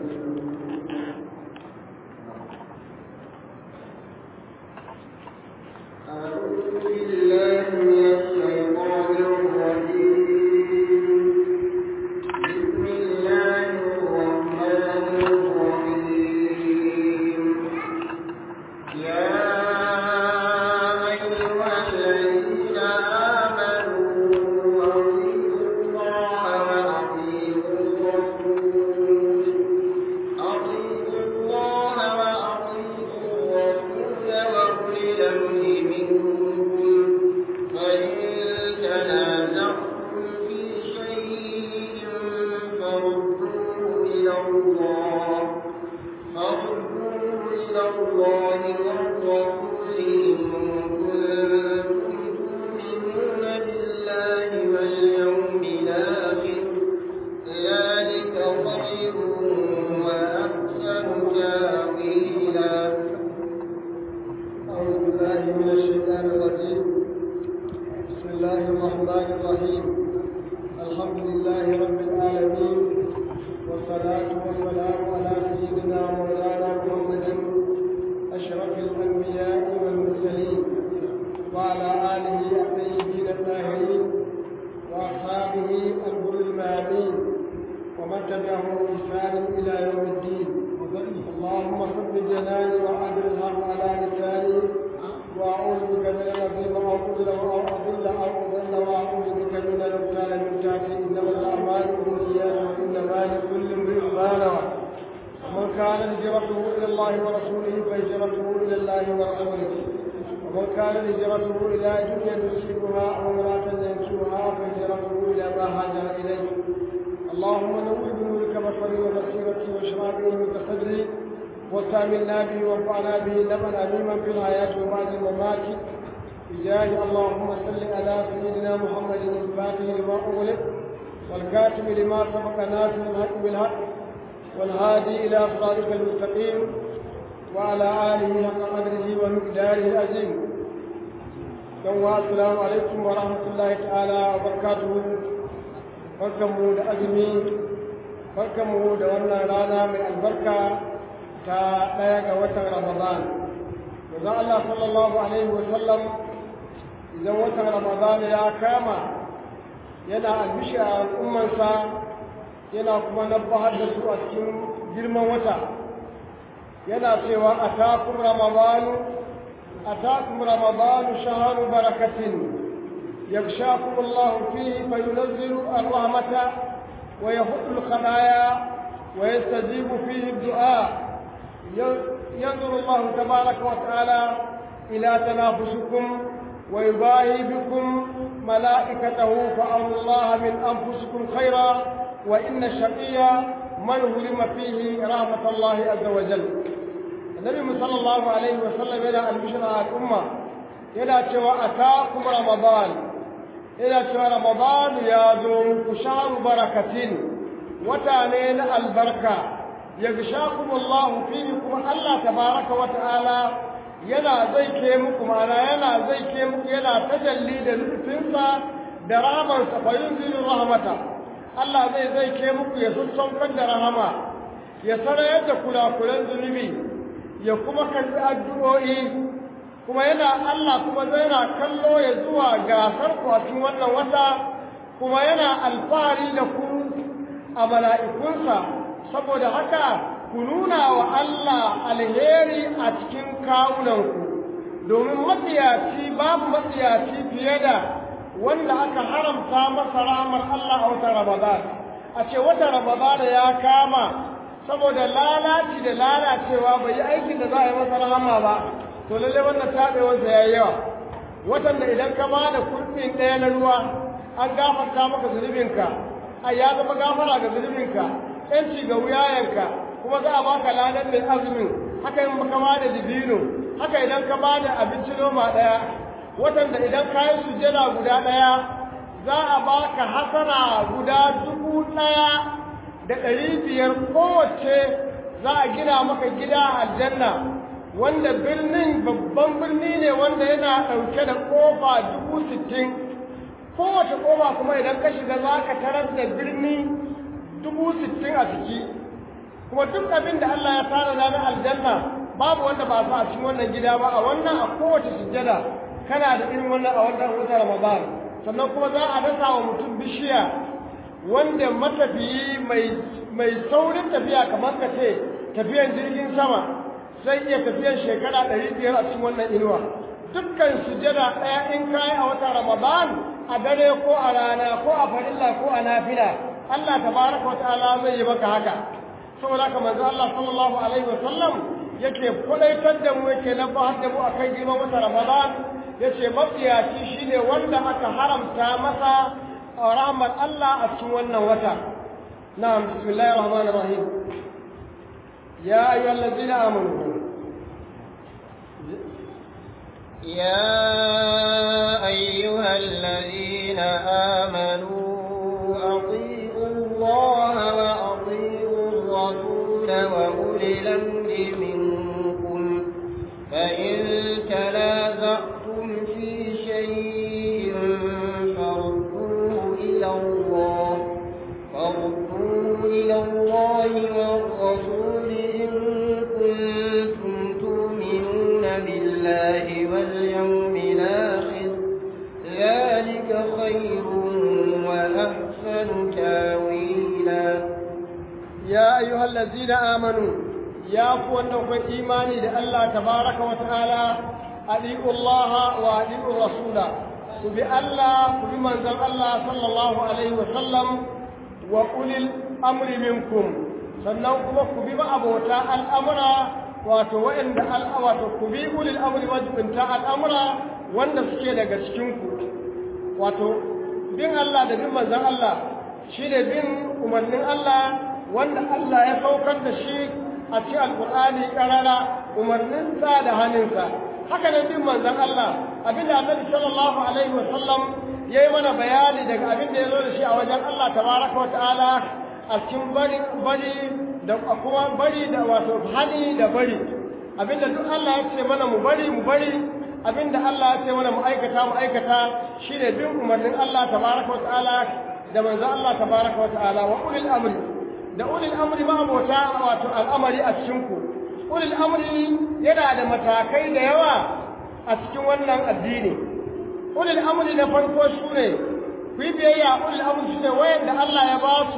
وتعاملنا به وانفعنا به نفعا عميما في الحياة وبعد الممات بجاه اللهم صل على سيدنا محمد الفاتح لما أغلق والكاتب لما سبق ناصر الحق بالحق والهادي إلى صراطك المستقيم وعلى آله حق قدره ومقداره العظيم. السلام عليكم ورحمة الله تعالى وبركاته. barkanmu da azumi, barkanmu da wannan rana mai albarka ta ɗaya ga watan Ramadan. Manzo Allah sallallahu alaihi wa sallam idan watan Ramadan ya kama yana albishi a al'ummansa, yana kuma nabbahar da su a cikin girman wata, yana cewa atakum ramadanu shahru barakatin يغشاكم الله فيه فينزل الرحمة ويحط الخطايا ويستجيب فيه الدعاء. ينظر الله تبارك وتعالى إلى تنافسكم ويباهي بكم ملائكته فأروا الله من أنفسكم خيرا وإن الشقي من هرم فيه رحمة الله عز وجل. النبي صلى الله عليه وسلم إلى البشرى الأمة إلى أتاكم رمضان ina cewa Ramadan ya zo muku shahru barakatin, wata ne na albarka, yaghshakumullahu fihi, kuma Allah tabaraka wa ta'ala yana zaike muku, mana yana zaike muku, yana tajalli da lutufinsa da rahamarsa, fa yunzilu rahmata. Allah zai zaike muku ya sassaukar da rahama, ya sarayar da kulakulan zunubi, ya kuma karbi addu'o'i, kuma yana Allah kuma yana kallo ya zuwa gasar ku a cikin wannan wata, kuma yana alfahari da ku a mala'ikunsa. Saboda haka ku nuna wa Allah alheri a cikin kawunanku, domin matsiyaci babu matsiyaci fiye da wanda aka haramta masa rahmar Allah a watan Ramadan. A ce watan Ramadan ya kama saboda lalaci da lalacewa bai yi aikin da za a yi masa rahama ba, to lalle wannan tabewarsa ya yi yawa. Watan da idan ka bada kurfin ɗaya na ruwa an gafarta maka zunubinka, ai ya zama gafara ga zunubinka, ƴanci ga wuyayenka, kuma za a baka ladan mai azumin. Haka in ka bada dibino, haka idan ka bada abinci noma ɗaya. Watan da idan ka yi sujjada guda ɗaya za a baka hasana guda 1,500 kowace. Za a gina maka gida a aljanna, wanda birnin babban birni ne wanda yana ɗauke da ƙofa 60,000. Kowace ƙofa kuma idan ka shiga za ka tarar da birni 60,000 a ciki, kuma duk abin da Allah ya tsara na aljanna babu wanda ba sa a cikin wannan gida ba a wannan a kowace sujjada kana da irin wannan a wannan watan Ramadan sannan kuma za a dasa wa mutum bishiya wanda matafiyi mai saurin tafiya kamar ka ce tafiyan jirgin sama sai iya tafiyan shekara 500 a cikin wannan inuwa dukkan sujjada ɗaya in kayi a watan Ramadan a dare ko a rana ko a farilla ko a nafila Allah tabaraka wa ta'ala zai yi maka haka saboda haka manzo Allah sallallahu alaihi wa sallam yake kudaitar da mu yake nabbahar da mu akan girman watan Ramadan yace mafiyaci shine wanda aka haramta masa rahmar Allah a cikin wannan wata na'am bismillahir rahmanir rahim ya ayyuhallazina amanu يا أيها الذين آمنوا أطيعوا الله وأطيعوا الرسول وأولي الأمر منكم فإن تنازعتم في شيء فردوه إلى الله والرسول إن كنتم تؤمنون بالله واليوم الآخر ذلك خير وأحسن تاويلا يا أيها الذين آمنوا يا أخوانكم إيماني لله تبارك وتعالى أطيعوا الله وأطيعوا الرسول وبالله وبمنزل الله صلى الله عليه وسلم وأولي الأمر منكم sannan kuma ku bi ma'abota al'amura wato wa'anda wato ku bi ulil amri wajibinta al'amura wanda suke daga cikinku wato bin Allah da bin manzon Allah shi ne bin umarnin Allah wanda Allah ya saukar da shi a cikin alƙur'ani ƙarara umarninsa da hannunsa haka nan bin manzon Allah abinda Annabi sallallahu alaihi wasallam yayi mana bayani daga abin da ya zo da shi a wajen Allah tabaraka wa ta'ala a cikin bari da kuma bari da wato hani da bari abinda duk Allah ya ce mana mu bari abinda Allah ya ce mana mu aikata shine bin umarnin Allah tabaraka wa ta'ala da manzo Allah tabaraka wa ta'ala wa ulil amri da ulil amri ma abota wato al'amari a cikin ku ulil amri yana da matakai da yawa a cikin wannan addini ulil amri na farko sune ku yi biyayya ulil amri sune wayanda Allah ya ba su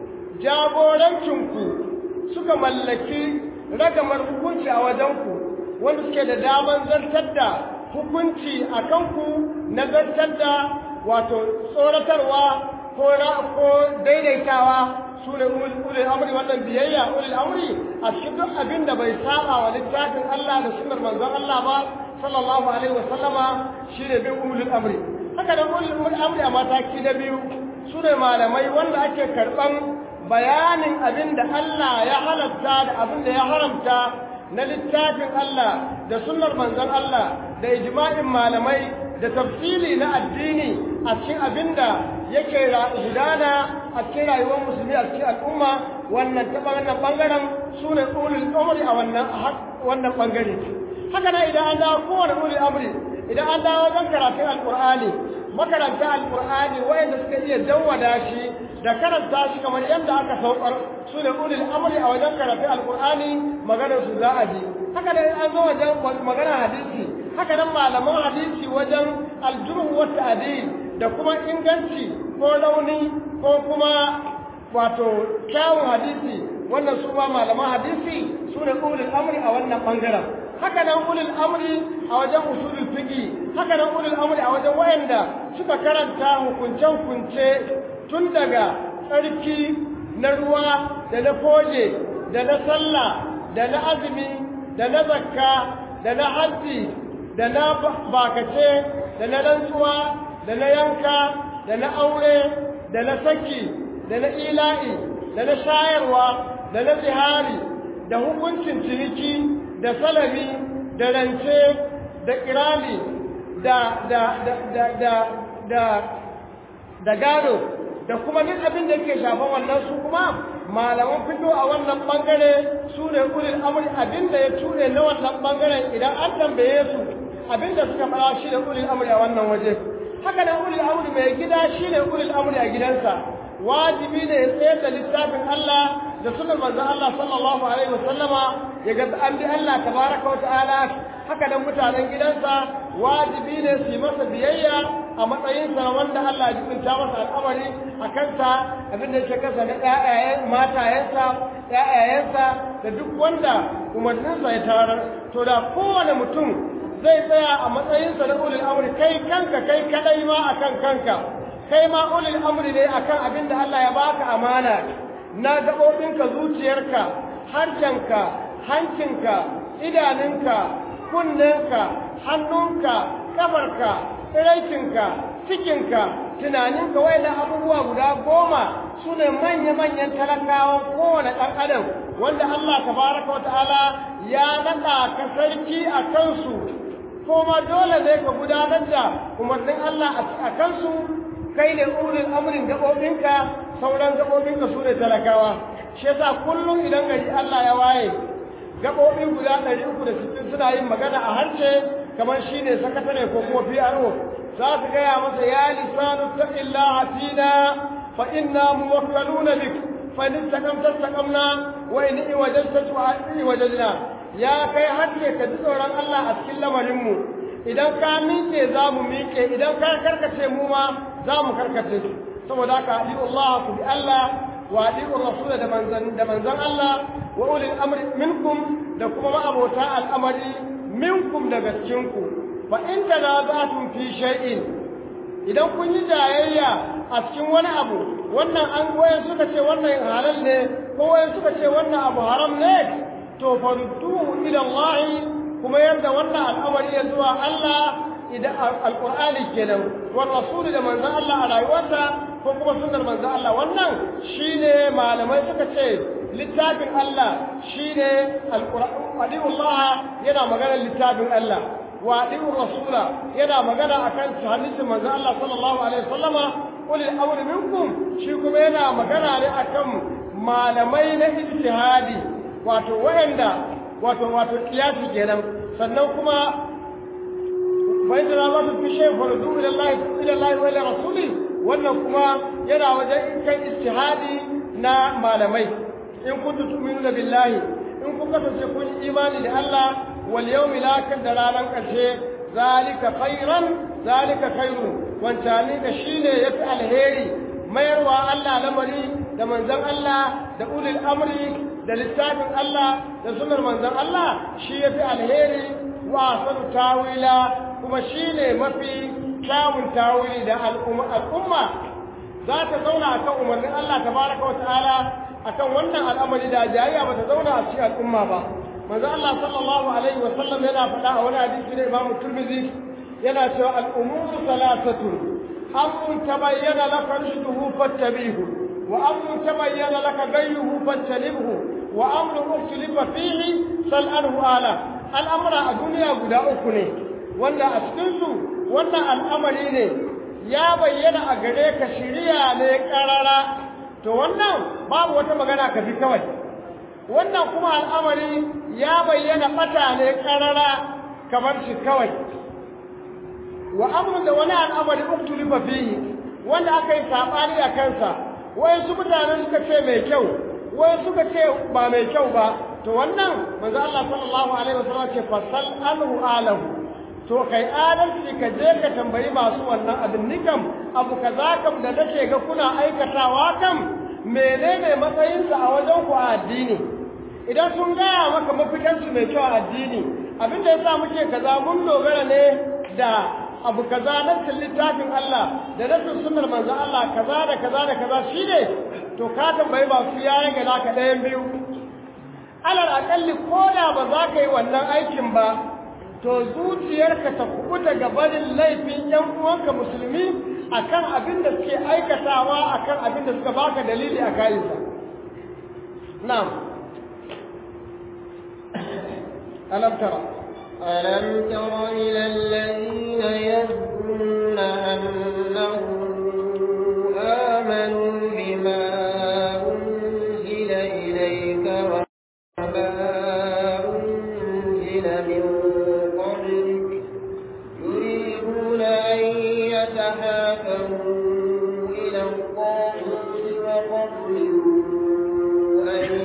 jagorancinku suka mallaki ragamar hukunci a wajenku wanda suke da daman zartar da hukunci a kanku na zartar da wato tsoratarwa ko daidaitawa su ne ulil amri wannan biyayya ulil amri a cikin duk abin da bai saba wa littafin Allah da sunnar manzon Allah ba sallallahu alaihi wasallama shine bin ulil amri haka da ulil amri a mataki na biyu su ne malamai wanda ake karban bayanin abin da Allah ya halatta da abin da ya haramta na littafin Allah da sunnar manzon Allah da ijma'in malamai da tafsili na addini a cikin abin da yake gudana a cikin rayuwar musulmi a cikin al'umma wannan ta wannan bangaren su ne ulul amri a wannan bangare haka na idan an dawo kowane ulul amri idan an dawo wajen karatun alqur'ani makaranta alqur'ani wayanda suka iya jawwada shi da karanta shi kamar yadda aka saukar su ne ulul amri a wajen karatun alqur'ani maganar su za a ji haka da an zo wajen maganar hadisi haka nan malaman hadisi wajen aljurh wa ta'dil da kuma inganci ko rauni ko kuma wato kyawun hadisi wannan su ma malaman hadisi su ne ulul amri a wannan bangaren haka nan ulul amri a wajen usulul fiqh haka nan ulul amri a wajen wayanda suka karanta hukunce tun daga tsarki na ruwa da na koje da na sallah da na azumi da na zakka da na hajji da na bakace da na rantsuwa da na yanka da na aure da na saki da na ila'i da na shayarwa da na zihari da hukuncin ciniki da salami da rance da kirani da gado da kuma duk abin da yake shafa wannan su kuma malaman fito a wannan bangare su ne ulil amri abin da ya ture na wannan bangaren idan an tambaye su abin da suka fara shi da ulil amri a wannan waje haka nan ulil amri mai gida shi ne ulil amri a gidansa wajibi ne ya tsayar da littafin Allah da sunan manzon Allah sallallahu alaihi wasallama ya ga an bi Allah tabaraka wa ta'ala haka dan mutanen gidansa wajibi ne su yi masa biyayya a matsayin sa wanda Allah ya jibinta masa al'amari a kansa abin da yake kansa na matayensa ƴaƴayensa da duk wanda umarninsa ya tarar to da kowane mutum zai tsaya a matsayinsa na ulul amri kai kanka kai kadai ma akan kanka kai ma ulul amri ne akan abin da Allah ya baka amana na gaɓoɓinka zuciyarka harshenka hancinka idanunka kunnenka hannunka kafarka tsiraicinka cikinka tunaninka wayannan abubuwa guda 10 su ne manya-manyan talakawan kowane ɗan adam wanda Allah tabaraka wa ta'ala ya naɗa ka sarki a kansu kuma dole ne ka gudanar da umarnin Allah a kansu kai ne ulul amrin gaɓoɓinka sauran gaɓoɓinka su ne talakawa shi yasa kullum idan gari Allah ya waye gaɓoɓin guda 360 suna yin magana a harshe kamar shi ne sakatare ko kuma PRO za su gaya masa ya lisanu taqillaha fina fa inna muwakkaluna bik fa in istaqamta istaqamna wa in iwajadta iwajadna ya kai harshe ka ji tsoron Allah a cikin lamarin mu idan ka miƙe za mu miƙe idan ka karkace mu ma za mu karkace saboda haka adi'u Allah ku bi Allah wa adi'u Rasul da manzan Allah wa ulil amri minkum da kuma ma'abota al'amari minkum daga cikinku fa in tanaza'tum fi shay'in idan kun yi jayayya a cikin wani abu wannan an wayan suka ce wannan halal ne ko wayan suka ce wannan abu haram ne to farudduhu ila Allah kuma yanda wannan al'amari ya zuwa Allah idan alqur'ani kenan wa rasul da manzon Allah a rayuwarsa ko kuma sunnar manzon Allah wannan shine malamai suka ce littafin Allah shine alqur'ani Allah yana magana littafin Allah wa adi'u rasula yana magana akan hadisin manzon Allah sallallahu alaihi wasallama ulil amri minkum shi kuma yana magana ne akan malamai na ijtihadi wato wayanda wato kiyasi kenan sannan kuma fa inda za su fi shay fardu ila Allah wa ila rasuli wannan kuma yana wajen kan ijtihadi na malamai in kuntum tu'minuna billahi in kun kasance kun imani da Allah wal yawmil akhir da ranar karshe zalika khairun wancani da shine yafi alheri mayarwa Allah lamari da manzon Allah da ulil amri da littafin Allah da sunnar manzon Allah shi yafi alheri wa san tawila kuma shine mafi kyawun tawili da al'umma za ta zauna akan umarnin Allah tabaraka wa ta'ala akan wannan al'amari da jayayya ba ta zauna a cikin al'umma ba manzo Allah sallallahu alaihi wa sallam yana faɗa a wani hadisi da Imam Tirmidhi yana cewa al-umuru salasatu amrun tabayyana laka rushduhu fattabihu wa amrun tabayyana laka gayyuhu fattanibhu wa amrun ukhlifa fihi sal'anhu ala al'amra a duniya guda uku ne wanda a cikin su wannan al'amari ne ya bayyana a gare ka shiriya ne karara to wannan babu wata magana ka bi kawai wannan kuma al'amari ya bayyana bata ne karara kamar shi kawai wa amrun da wani al'amari uktulifa fihi wanda aka yi sabani a kansa wai su mutanen suka ce mai kyau wai suka ce ba mai kyau ba to wannan manzo Allah sallallahu alaihi wasallam ce fasal anhu alahu to kai adalci ka je ka tambayi masu wannan abin nikam abu kaza kam da nake ga kuna aikatawa kam menene matsayinsa a wajen ku a addini idan sun gaya maka mafitansu mai kyau a addini abin da yasa muke kaza mun dogara ne da abu kaza na littafin Allah da na sunnar manzon Allah kaza da kaza da kaza shine to ka tambayi ba su ya rage naka ɗayan biyu alal akalli ko da ba za ka yi wannan aikin ba to zuciyarka ta kubuta ga barin laifin yan uwanka musulmi akan abin da suke aikatawa akan abin da suka baka dalili a kayansa na'am alam tara إلى الذين يذكرون أنهم آمنوا بما أنزل إليك وما أنزل من قبلك يريدون أن يتحاكموا إلى الطاغوت وقد أمروا أن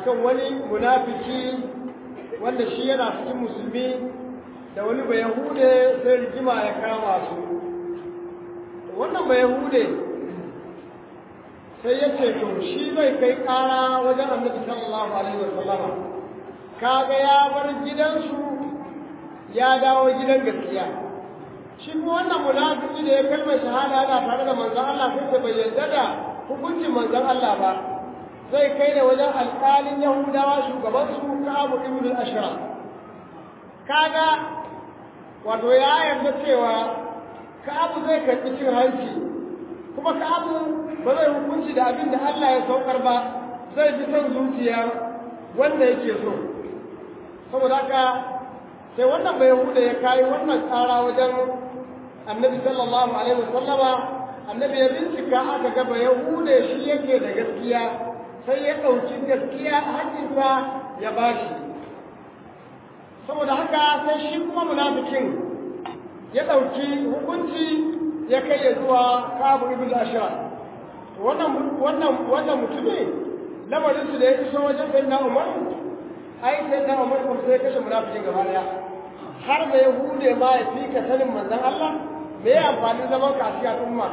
akan wani munafiki wanda shi yana cikin musulmi da wani bayahude sai rigima ya kama su. Wannan bayahude sai ya ce to shi bai kai ƙara wajen annabi sallallahu alaihi wasallama, kaga ya bar gidansu ya dawo gidan gaskiya. Shi kuma wannan munafiki da ya kalmar shahada yana tare da manzon Allah sai bai yarda da hukuncin manzon Allah ba, zai kai da wajen alƙalin Yahudawa shugaban su Ka'ab ibn al-Ashraf. Kaga wato ya yarda cewa Ka'ab zai karɓi cin hanci, kuma Ka'ab ba zai hukunci da abin da Allah ya saukar ba, zai fi son zuciya wanda yake so. Saboda haka sai wannan bai Yahuda ya kai wannan tsara wajen Annabi sallallahu alaihi wasallama. Annabi ya bincika aka ga bai Yahuda shi yake da gaskiya, sai ya ɗauki gaskiya haƙƙinsa ya bashi. Saboda haka sai shi kuma munafikin ya ɗauki hukunci ya kai ya zuwa Ka'ab ibn al-Ashraf. Wannan mutumin lamarin su da ya iso wajen Sayyidina Umar, ai Sayyidina Umar kuma sai kashe munafikin gaba daya. Har da Yahude ma ya fika sanin manzon Allah, me ya amfani zaman ka a cikin al'umma?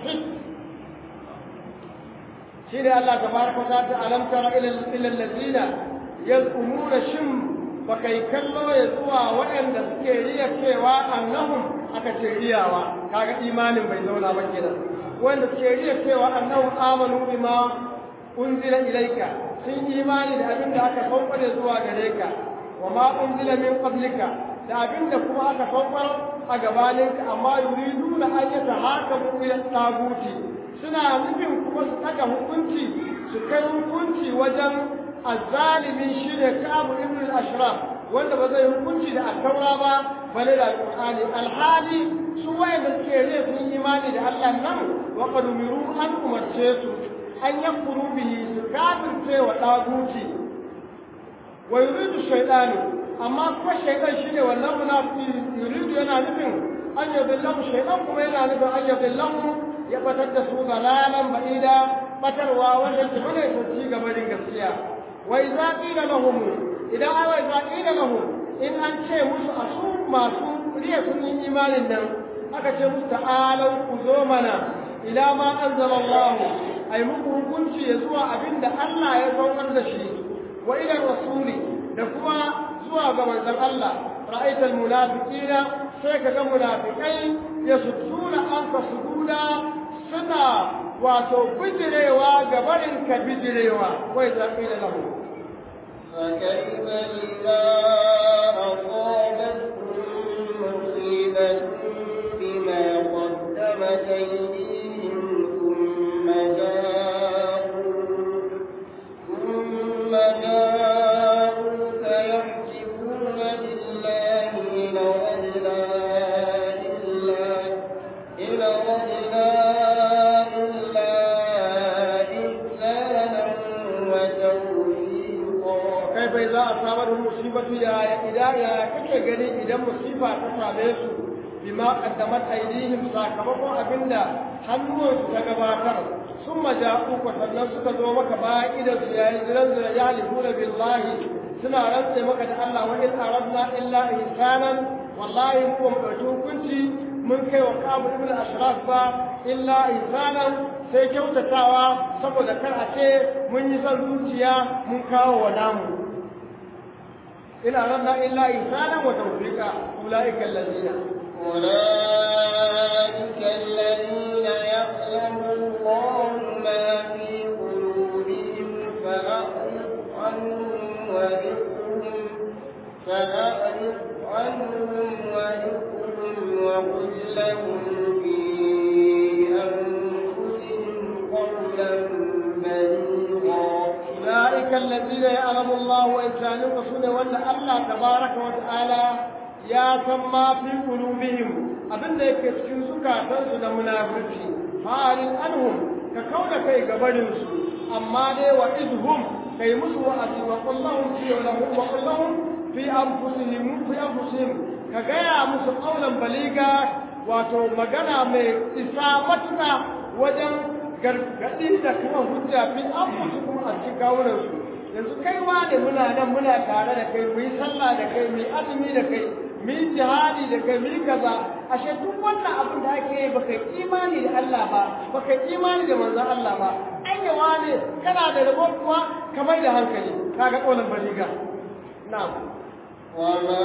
Shi ne Allah tabaraka wa ta'ala, alam tara ila allazina yaz'umuna shim baka yi kallo ya zuwa waɗanda suke riya cewa annahum aka ce riyawa, kaga imanin bai zauna ba kenan. Wanda suke riya cewa annahum amanu bima unzila ilayka, sun imani da abin da aka saukar zuwa gare ka, wa ma unzila min qablika, da abin da kuma aka saukar a gabaninka, amma yuriduna an yatahakamu ila taguti, suna nufin kuma su saka hukunci, su kai hukunci wajen azzalimin shi ne Ka'ab ibn al-Ashraf, wanda ba zai hukunci da al-Taura ba bale da al-Qur'ani. Alhali su wayanda suke ne sun imani da Allah nan, wa qad umiru an umarce su an yakfuru bihi, su kafirce wa daguti. Wa yuridu shaytanu, amma kuma shaytan shine wannan munafiki, yuridu yana nufin an yadillahu, shaytan kuma yana nufin an yadillahu, ya batar da su dalalan ba'ida, batarwa wanda ke mana ci gaba da gaskiya. Wa idza qila lahum, idan ai idza qila lahum, in an ce musu asu masu riya sun yi imanin nan, aka ce musu ta'alau ku zo mana ila ma anzala Allah, ai muku hukunci ya zuwa abinda Allah ya saukar da shi, wa ila rasuli, da kuma zuwa ga manzon Allah. Ra'aital munafiqina, sai ka ga munafikai yasudduna anka sududa, suna wato bijirewa ga barin ka bijirewa. Wai za ka yi da lahu فكيف إذا أصابتهم مصيبة بما قدمت أيديهم ثم جاءوك يحلفون بالله إن أردنا إلا إحسانا وتوفيقا. كيف إذا أصابتهم مصيبة إذا كجري إذا مصيبة تصابته بما قدمت أيديهم ساكمكم أبندا hannun ta gabatar, sun maja'u sannan suka zo maka bayan idan su yayin ziran ya lihuna billahi, suna rantse maka da Allah, wa in aradna illa ihsanan, wallahi mu ba mu hukunci mun kai wa Ka'ab ibn al-Ashraf ba illa ihsanan, sai kyautatawa, saboda kar a ce mun yi son zuciya mun kawo wa namu. in aradna illa ihsanan wa tawfiqa, ulaika allazina أولئك الذين يعلم الله ما في قلوبهم فأعرض عنهم وذكرهم وقل لهم في أنفسهم قولا بليغا. أولئك الذين يعلم الله إنسانهم وسنة وأن الله تبارك وتعالى ya san ma fi qulubihim, abinda yake cikin zukatansu da munafiki. Fa'alin anhum, ka kauda kai gabarin su, amma dai wa idhum, kai musu wa'azi, wa qul lahum fi anfusihim, ka gaya musu qawlan baliga, wato magana mai isa matuƙa wajen gargaɗi da kuma hujja fi anfusihim a cikin kawunansu. yanzu kai wane muna nan muna tare da kai mu yi sallah da kai mu yi azumi da kai mu yi jihadi da kai mu yi kaza ashe duk wannan abin da ake yi baka imani da Allah ba baka imani da manzon Allah ba anya wane kana da rabo kuwa kamar da hankali kaga kaulan baliga na'am وما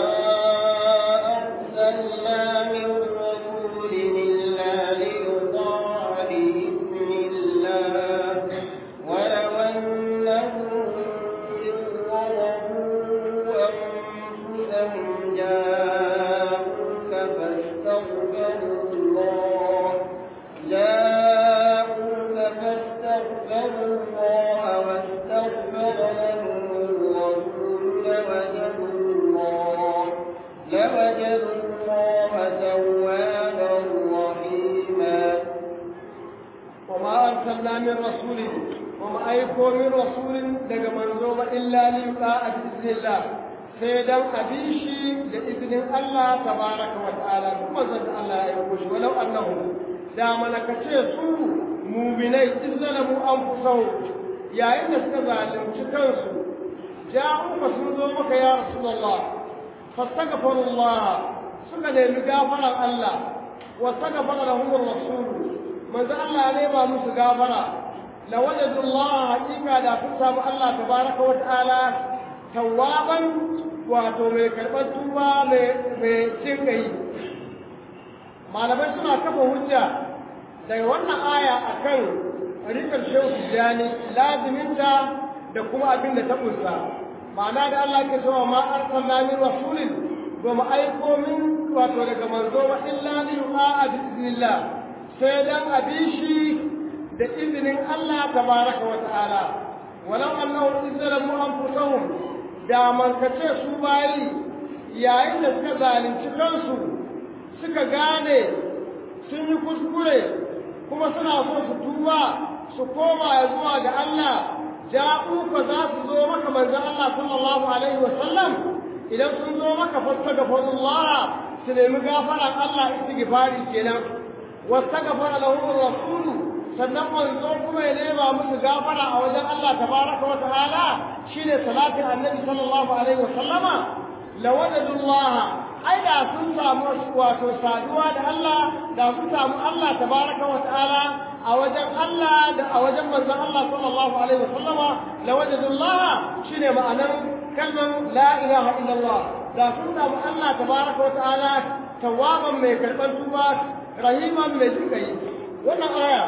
أرسلنا من رسول إلا ليطاع بإذن الله ولو أنهم إذ ظلموا أنفسهم جاءوك فاستغفروا الله واستغفر لهم الرسول لوجدوا الله توابا رحيما وما أرسلنا من رسول وما أيكو من رسول دق منزوب إلا ليطاع بإذن الله سيدان أبيشي لإذن الله تبارك وتعالى ثم زد الله يقول ولو أنهم دامنا كتيسوا مؤمنين إذ ظلموا أنفسهم يا إن استظالم شكرسوا جاءوا فسنزومك يا رسول الله فاستغفروا الله سنة مغافرة الله واستغفر لهم الرسول من ذا الله نيبا مسغافرة لوجدوا الله حقيقة لا تسام الله تبارك وتعالى توابا wato mai karɓar tuba mai cin kai malamai suna kafa hujja daga wannan aya akan rikar shehu tijjani laziminta da kuma abin da ta kunsa ma'ana da Allah ke cewa ma arsalna min rasulin ba mu aiko min wato daga manzo ba illa li yu'a bi iznillah sai dan abishi da izinin Allah tabaraka wa ta'ala walau annahu izzalamu anfusahum da man kace su bayi yayin da suka zalunci kansu suka gane sun yi kuskure kuma suna so su tuba su koma zuwa ga Allah ja'uka za su zo maka manzon Allah sallallahu alaihi wasallam idan sun zo maka fastaghfirullah su nemi gafaran Allah istighfari kenan wastaghfara lahum ar-rasul sannan manzo kuma ya nema musu gafara a wajen Allah tabaraka wa ta'ala shine salatin annabi sallallahu alaihi wasallama lawajadullah ai da sun samu wato saduwa da Allah da sun samu Allah tabaraka wa ta'ala a wajen Allah da a wajen manzon Allah sallallahu alaihi wasallama lawajadullah shine ma'anar kalmar la ilaha illallah da sun samu Allah tabaraka wa ta'ala tawaban mai karban tuba rahiman mai jinkai wannan aya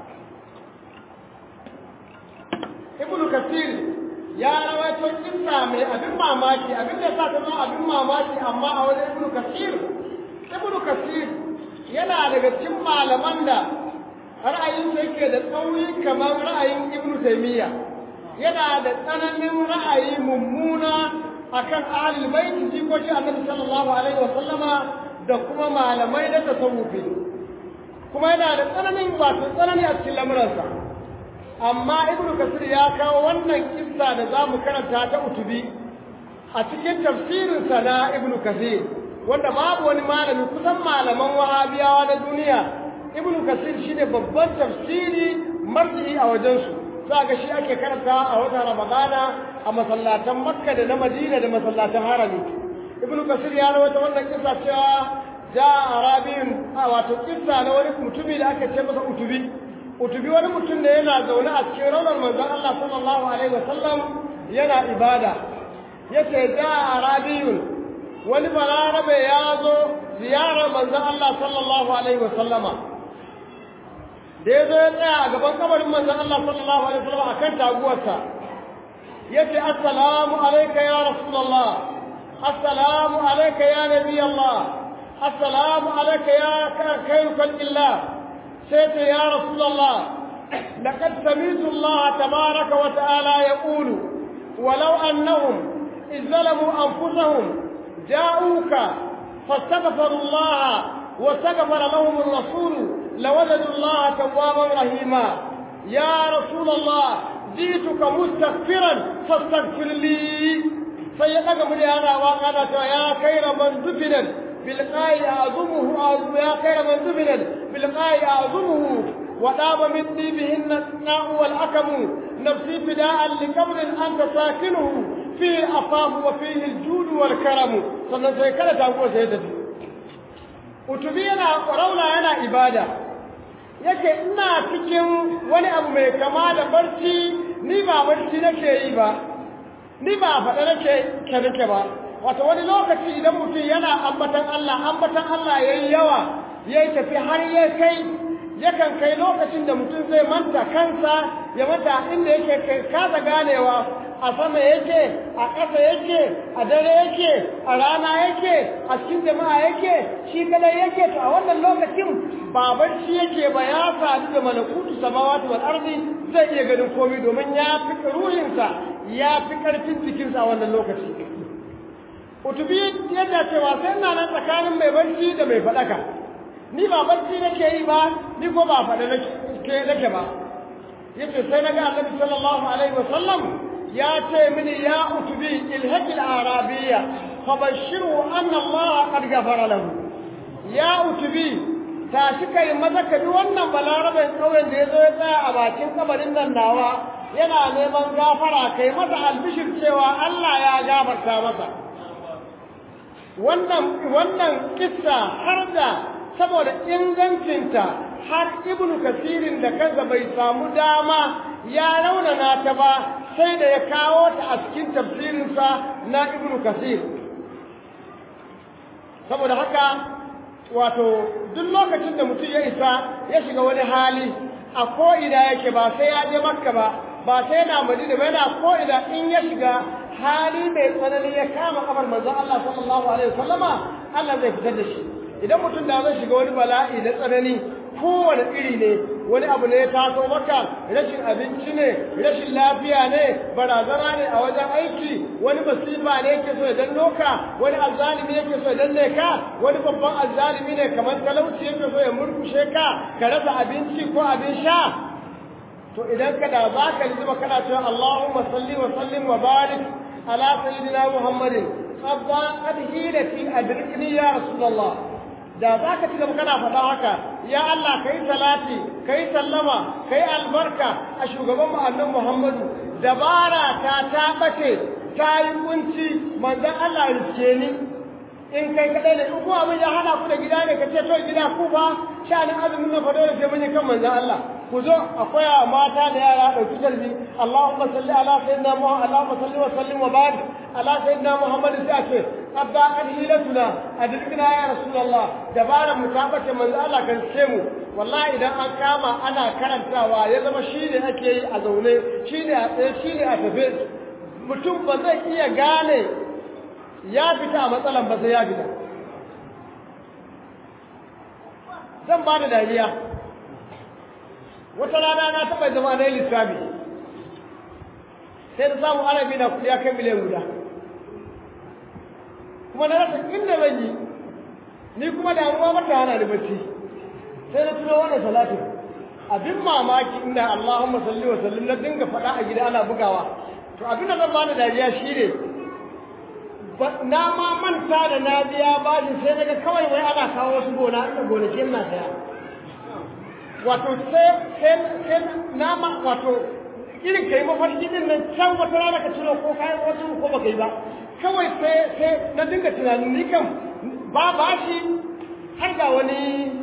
ibnu kasir ya rawaito kissa mai abin mamaki abin da sa ta zama abin mamaki amma a wajen ibnu kasir yana daga cikin malaman da ra'ayin yake da tsauri kamar ra'ayin ibnu taymiya yana da tsananin ra'ayi mummuna akan ahlul bait jikoki annabi sallallahu alaihi wa sallama da kuma malamai da tasawufi kuma yana da tsananin wato tsanani a cikin lamuransa amma ibnu kasir ya kawo wannan kissa da zamu karanta ta utubi a cikin tafsirin sa na ibnu kasir wanda babu wani malami kusan malaman wahabiyawa na duniya ibnu kasir shine babban tafsiri marji'i a wajen su saka shi ake karanta a watan ramadana a masallatan makka da na madina da masallatan harami ibnu kasir ya rawaita wannan kissa cewa ja arabin wato kissa na wani mutumi da aka ce masa utubi wani mutum da yana zaune a cikin raunar manzon Allah sallallahu alaihi wasallam yana ibada yace da arabiyun wani balarabe ya zo ziyarar manzon Allah sallallahu alaihi wasallama da ya zo ya tsaya a gaban kabarin manzon Allah sallallahu alaihi wasallama akan taguwarsa yace assalamu alayka ya rasulullah assalamu alayka ya nabi Allah assalamu alayka ya khairu khalqillah سيدي يا رسول الله لقد سمعت الله تبارك وتعالى يقول ولو أنهم إذ ظلموا أنفسهم جاءوك فاستغفروا الله واستغفر لهم الرسول لوجدوا الله توابا رحيما يا رسول الله جئتك مستغفرا فاستغفر لي فيقم لي أنا وأنا يا خير من دفن بالقاء أعظمه يا خير من دفن بالقاء أعظمه وطاب من طيبهن الثناء والأكم نفسي فداء لقبر أنت ساكنه فيه الأطاب وفيه الجود والكرم sannan sai kada ta go sai tafi utubi yana rauna yana ibada yake ina cikin wani abu mai kama da barci ni ba barci nake yi ba ni ba faɗa nake ba wato wani lokaci idan mutum yana ambatan Allah yayi yawa yayi tafi har yakan kai lokacin da mutum zai manta kansa ya manta inda yake kaza ganewa a sama yake a ƙasa yake a dare yake a rana yake a cikin jama'a yake shi kadai yake to a wannan lokacin ba barci yake ba ya sadu da malakutu samawati wal ardi zai iya ganin komai domin ya fi ruhinsa ya fi karfin jikinsa a wannan lokaci utubi yadda cewa sai ina nan tsakanin mai barci da mai faɗaka ni ba barci nake yi ba ni ko ba faɗa nake ba yace sai naga Annabi sallallahu alaihi wasallam ya ce mini ya utubi ilhaq al-arabiyya fabashshiru anna Allah qad ghafara lahu ya utubi tashi kai maza ka bi wannan balaraben kauyen da yazo ya tsaya a bakin kabarin nan nawa yana neman gafara kai masa albishir cewa Allah ya gafarta masa wannan kissa har da saboda ingancinta har ibnu kasirin da kansa bai samu dama ya raunana ta ba sai da ya kawo ta a cikin tafsirinsa na ibnu kasir saboda haka wato duk lokacin da mutum ya isa ya shiga wani hali a ko'ina yake ba sai ya je makka ba sai yana madina ba yana ko'ina in ya shiga hali mai tsanani ya kama kamar manzon Allah sallallahu alaihi wasallama Allah zai fitar da shi idan mutum da zai shiga wani bala'i na tsanani kowane iri ne wani abu ne ya taso maka rashin abinci ne rashin lafiya ne barazana ne a wajen aiki wani masifa ne yake so ya danno ka wani azzalimi yake so ya danne ka wani babban azzalimi ne kamar talauci yake so ya murkushe ka ka rasa abinci ko abin sha to idan ka da za ka lizuma kana cewa Allahumma salli wa sallim wa barik ala sayyidina Muhammadin qad hilati adrikni ya rasulullah da za ka ci gaba kana faɗa haka ya Allah kai salati kai sallama kai albarka a shugaban mu annabi Muhammadu dabara ta bace ta yi kunci manzon Allah riske ni in kai kadai ne ko abin ya hana ku da gida ne ka ce to gida ku fa shanin azumin na fado da mun yi kan manzon Allah ku zo akwai mata da yara dauki tarbi Allahumma salli ala sayyidina Muhammad Allahumma salli wa sallim wa barik ala sayyidina Muhammad sai ce abba adhilatuna adrikna ya rasulullah dabaran mu ta bace manzon Allah kan ce mu wallahi idan an kama ana karantawa ya zama shine ake yi a zaune shine a tsaye shine a tafe mutum ba zai iya gane ya fita a matsalan ba sai ya fita zan ba da dariya wata rana na taɓa zama na yi lissafi sai da samun arabi na kuɗi ya kai miliyan guda kuma na rasa inda zan yi ni kuma damuwa mata hana da bacci sai na tuno wannan salatin abin mamaki inda Allahumma salli wa sallim na dinga faɗa a gida ana bugawa to abin da zan ba da dariya shine na ma manta da na biya bashi sai daga kawai wai ana kawo wasu gonakin na saya wato sai na ma wato irin kai mafarki din nan can wata rana ka ciro ko kayan wasu ko baka yi ba kawai sai na dinga tunanin ni kan ba bashi har ga wani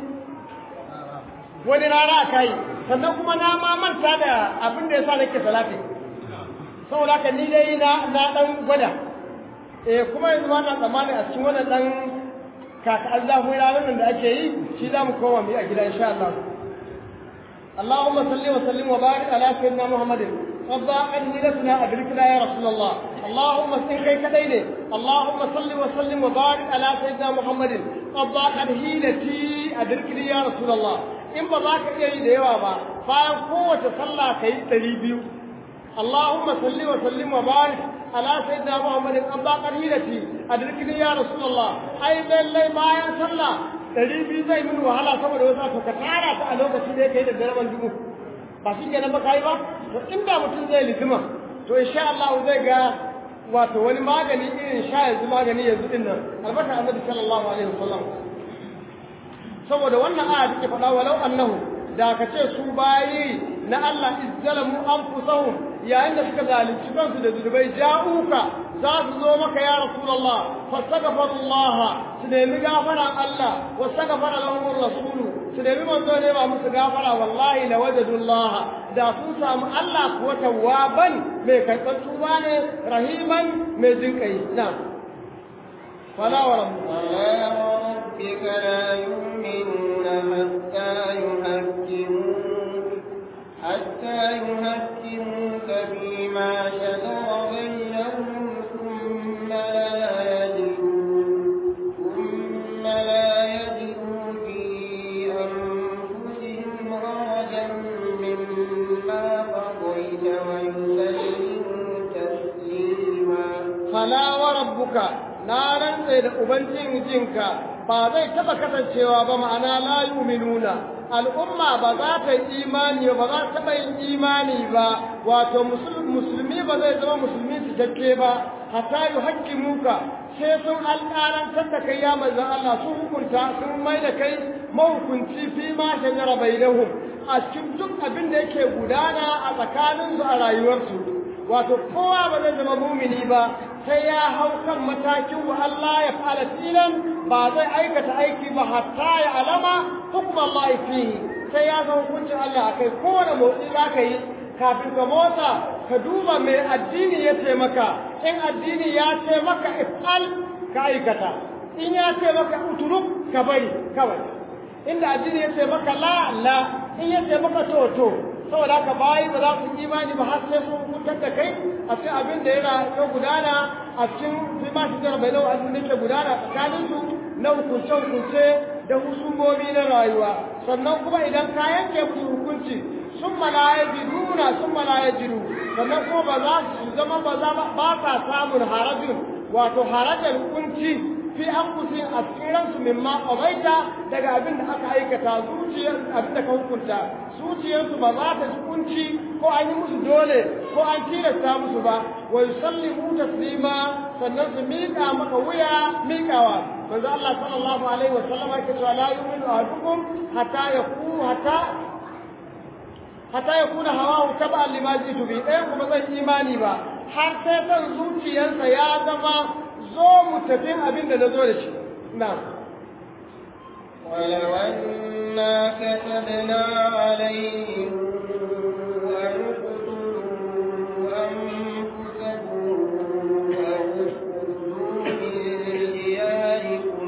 rana a kai sannan kuma na ma manta da abin da yasa nake salati saboda haka ni dai na dan gwada kuma yanzu ma na tsammani a cikin wannan dan kaka Allah ranar da ake yi shi za mu koma mu a gida insha Allah Allahumma salli wa sallim wa barik ala sayyidina Muhammadin qabba annilatuna adrikna ya rasulullah Allahumma sai kai kadai ne Allahumma salli wa sallim wa barik ala sayyidina Muhammadin qabba anhilati adrikni ya rasulullah in ba za ka iya yi da yawa ba bayan kowace sallah kai 200 Allahumma salli wa sallim wa barik على سيدنا محمد أبا قليلتي أدركني يا رسول الله أيضا لي ما يصلى تريبي زي من وهلا صبر وسا فكتارا فألوك سيدي كيدا درمان جمو باسي كنا بكايبا وإندا متن زي لزما تو إن شاء الله زي قا واتو ولي ماغني إن شاء الله ماغني يزدنا البشر النبي صلى الله عليه وسلم saboda wannan aya take faɗa walau annahu da ka ce su bayi na Allah izzalamu anfusahum yayin da suka zalunci kansu da zunubai ja'uka za su zo maka ya rasulullah fastaghfirullah su nemi gafaran Allah wastaghfara lahum rasulu su nemi manzo ne ba musu gafara wallahi la wajadullah da sun samu Allah kuwa tawwaban mai karɓar tuba ne rahiman mai jinkai na fala wa ربك لا يؤمنون حتى يحكموك فيما شجر بينهم ثم لا يجدوا في أنفسهم حرجا مما قضيت ويسلموا تسليما فلا وربك na rantse da ubangijinka ba zai taba kasancewa ba ma'ana la yu'minuna al'umma ba za ta yi imani ba za ta taba yin imani ba wato musulmi ba zai zama musulmi cikakke ba hatta yuhaqqimuka sai sun alƙarantar da kai ya manzon Allah sun hukunta sun mai da kai mahukunci fi ma shajara bainahum a cikin duk abin da yake gudana a tsakaninsu a rayuwarsu wato kowa ba zai zama mumini ba sai ya hau kan matakin wa Allah ya fara tilan ba zai aikata aiki ba hatta ya alama hukumar Allah fihi sai ya san hukuncin Allah akai kowane motsi za ka yi kafin ka motsa ka duba mai addini ya ce maka in addini ya ce maka ifal ka aikata in ya ce maka uturuk ka bari kawai inda addini ya ce maka la in ya ce maka to saboda haka bayi ba za su imani ba har sai sun hukuntar da kai a cikin abin da yana ya gudana a cikin zima shi jara bai lau abin da ke gudana tsakanin su na hukunce-hukunce da husumomi na rayuwa sannan kuma idan ka yanke musu hukunci sun malaya jiru sannan kuma ba za su zama ba sa samun harajin wato harajar hukunci fi anfusihim a cikin ransu mimma qabaita daga abin da aka aikata zuciyar abin da ka hukunta zuciyarsu ba za ta hukunci ko an yi musu dole ko an tilasta musu ba wa yusallimu taslima sannan su miƙa maka wuya miƙawa manzo Allah sallallahu alaihi wasallam yake cewa la yu'minu ahadukum hatta yakuna hawahu tab'an lima jitu bi ɗayan kuma zan imani ba har sai san zuciyarsa ya zama zo mu tafi abin da na zo da shi na ولو أنا كتبنا عليهم أن اقتلوا أنفسكم أو اخرجوا من دياركم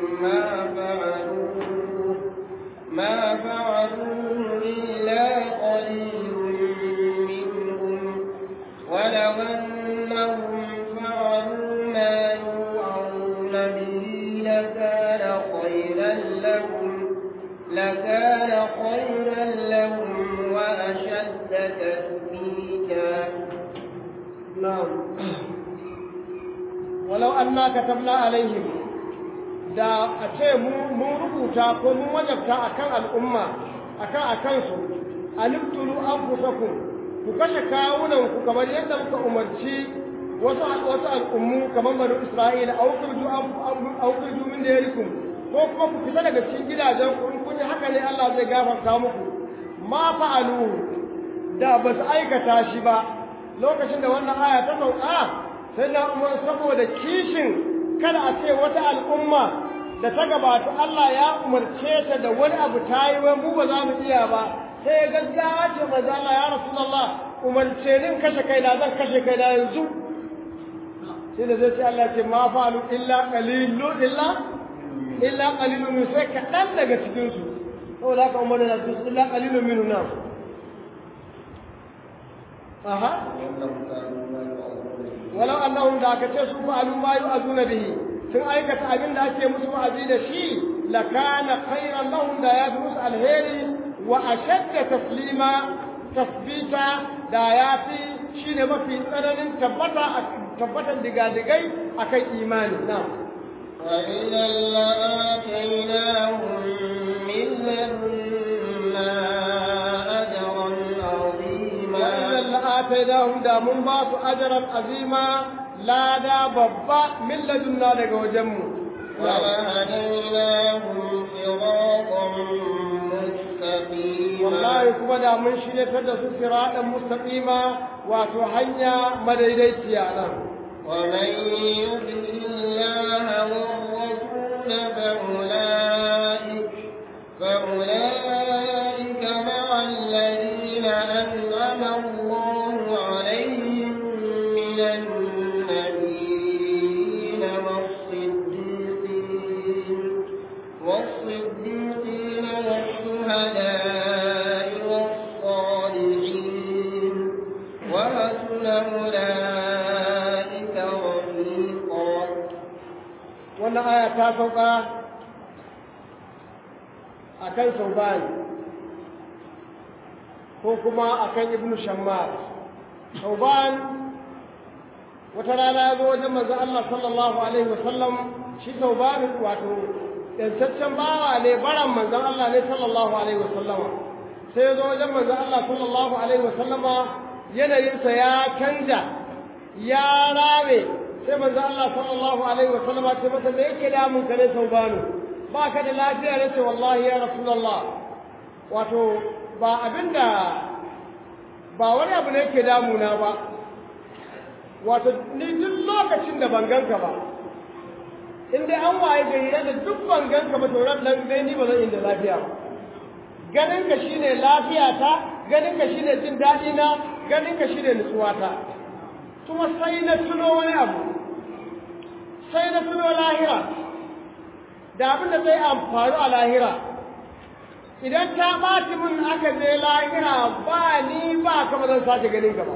ما فعلوه إلا قليل منهم ولو أنهم فعلوا ما يوعظون به لكان خيرا لهم وأشد تثبيتا نعم ولو أننا كتبنا عليهم da a ce mun rubuta ko mun wajabta akan al'umma akan su aliftulu anfusakum ku kashe kawunan ku kamar yadda muka umarci wasu al'ummu kamar banu Isra'ila aukurju min diyarikum ko kuma ku fita daga cikin gidajen ku in kun yi haka ne Allah zai gafarta muku ma fa'alu da ba su aikata shi ba lokacin da wannan aya ta sauka sai na umar saboda kishin kada a ce wata al'umma da ta gabata Allah ya umarce ta da wani abu ta yi wai mu ba za mu iya ba sai ya gaggawa ce manzo Allah ya Rasulullah umarce ni kashe kaina zan kashe kaina yanzu sai da zai ce Allah ce ma fa'alu illa qalilu min sai kaɗan daga cikin su saboda haka umar da su illa qalilu min na aha walau annahum da aka ce su fa'alu ma yu'azuna bihi sun aikata abin da ake musu wa'azi da shi lakana khairan lahum da ya fi musu alheri wa ashadda taslima tasbita da ya fi shine mafi tsananin tabbatar digadigai akan imani na وإذا لآتيناهم من لدنا أجرا عظيما وإذا لآتيناهم دا من باس أجرا عظيما لا دا بابا من لدنا لك وجمه ولهديناهم صراطا مستقيما مستقيما wallahi kuma da mun shiryatar da su siratan mustaqima wato hanya madaidaiciya nan ومن يطع الله والرسول فأولئك مع الذين أنعم الله عليهم من النبيين والصديقين والشهداء والصالحين وحسن أولئك رفيقا. wannan aya ta sauka akan Sauban ko kuma akan Ibn Shammar. Sauban wata rana ya zo wajen manzon Allah sallallahu alaihi wasallam, shi Sauban wato yantaccen bawa ne, baran manzon Allah ne sallallahu alaihi wasallama. Sai ya zo wajen manzon Allah sallallahu alaihi wasallama, yanayinsa ya canja ya rame. Sai manzon Allah sallallahu alaihi wasallama ce masa me yake damun ka ne Saubanu, ba ka da lafiya? ne ce wallahi ya Rasulullah, wato ba wani abu ne yake damuna ba, wato ni duk lokacin da ban ganka ba, in dai an waye gari da duk ban ganka ba, to ran nan dai ni ba zan inda lafiya ba. Ganin ka shine lafiya ta, ganin ka shine jin daɗi na, ganin ka shine nutsuwa ta. Kuma sai na tuno wani abu, sai na tuno lahira da abin da zai amfaru a lahira. Idan ta ɓaci min aka je lahira ba ni ba ka ba zan sake ganin ka ba,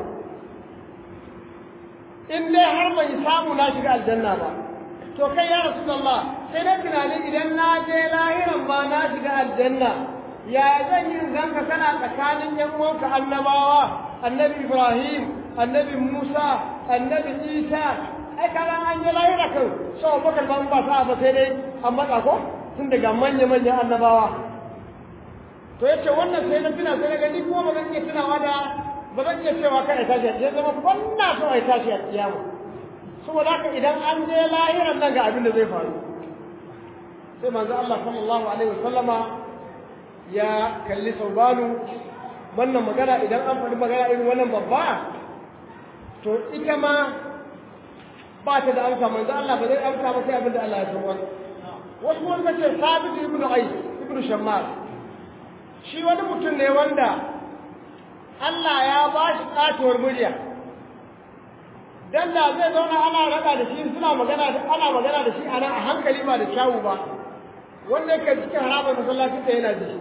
in dai har bai samu na shiga aljanna ba. To kai ya Rasulullah, sai na tunanin idan na je lahiran ba na shiga aljanna, ya zan yi zanka kana tsakanin yan uwanka annabawa, annabi Ibrahim, annabi Musa, annabi Isa. Ai kana an je lahira kan sau bakar ba ba sa ba sai dai an matsa ko tun daga manya-manyan annabawa. To yace wannan sai na tuna, sai na gani kuma ba zan iya tunawa da, ba zan iya cewa kada tashi ya zama wannan so ai tashi a kiyama. Saboda haka idan an je lahiran nan ga abin da zai faru. Sai manzo Allah sallallahu alaihi wasallama ya kalli Saubanu, wannan magana idan an faɗi magana irin wannan babba, to ita ma ba ta da amsa. Manzo Allah ba zai amsa ba sai abin da Allah ya so. Wasu wanda ce Sabit ibn Qais ibn Shammar, shi wani mutum ne wanda Allah ya ba shi katuwar murya, dan da zai zauna ana raka da shi, suna magana da shi ana a hankali ba da kyawu ba, wanda yake cikin harabar masallacin da yana ji.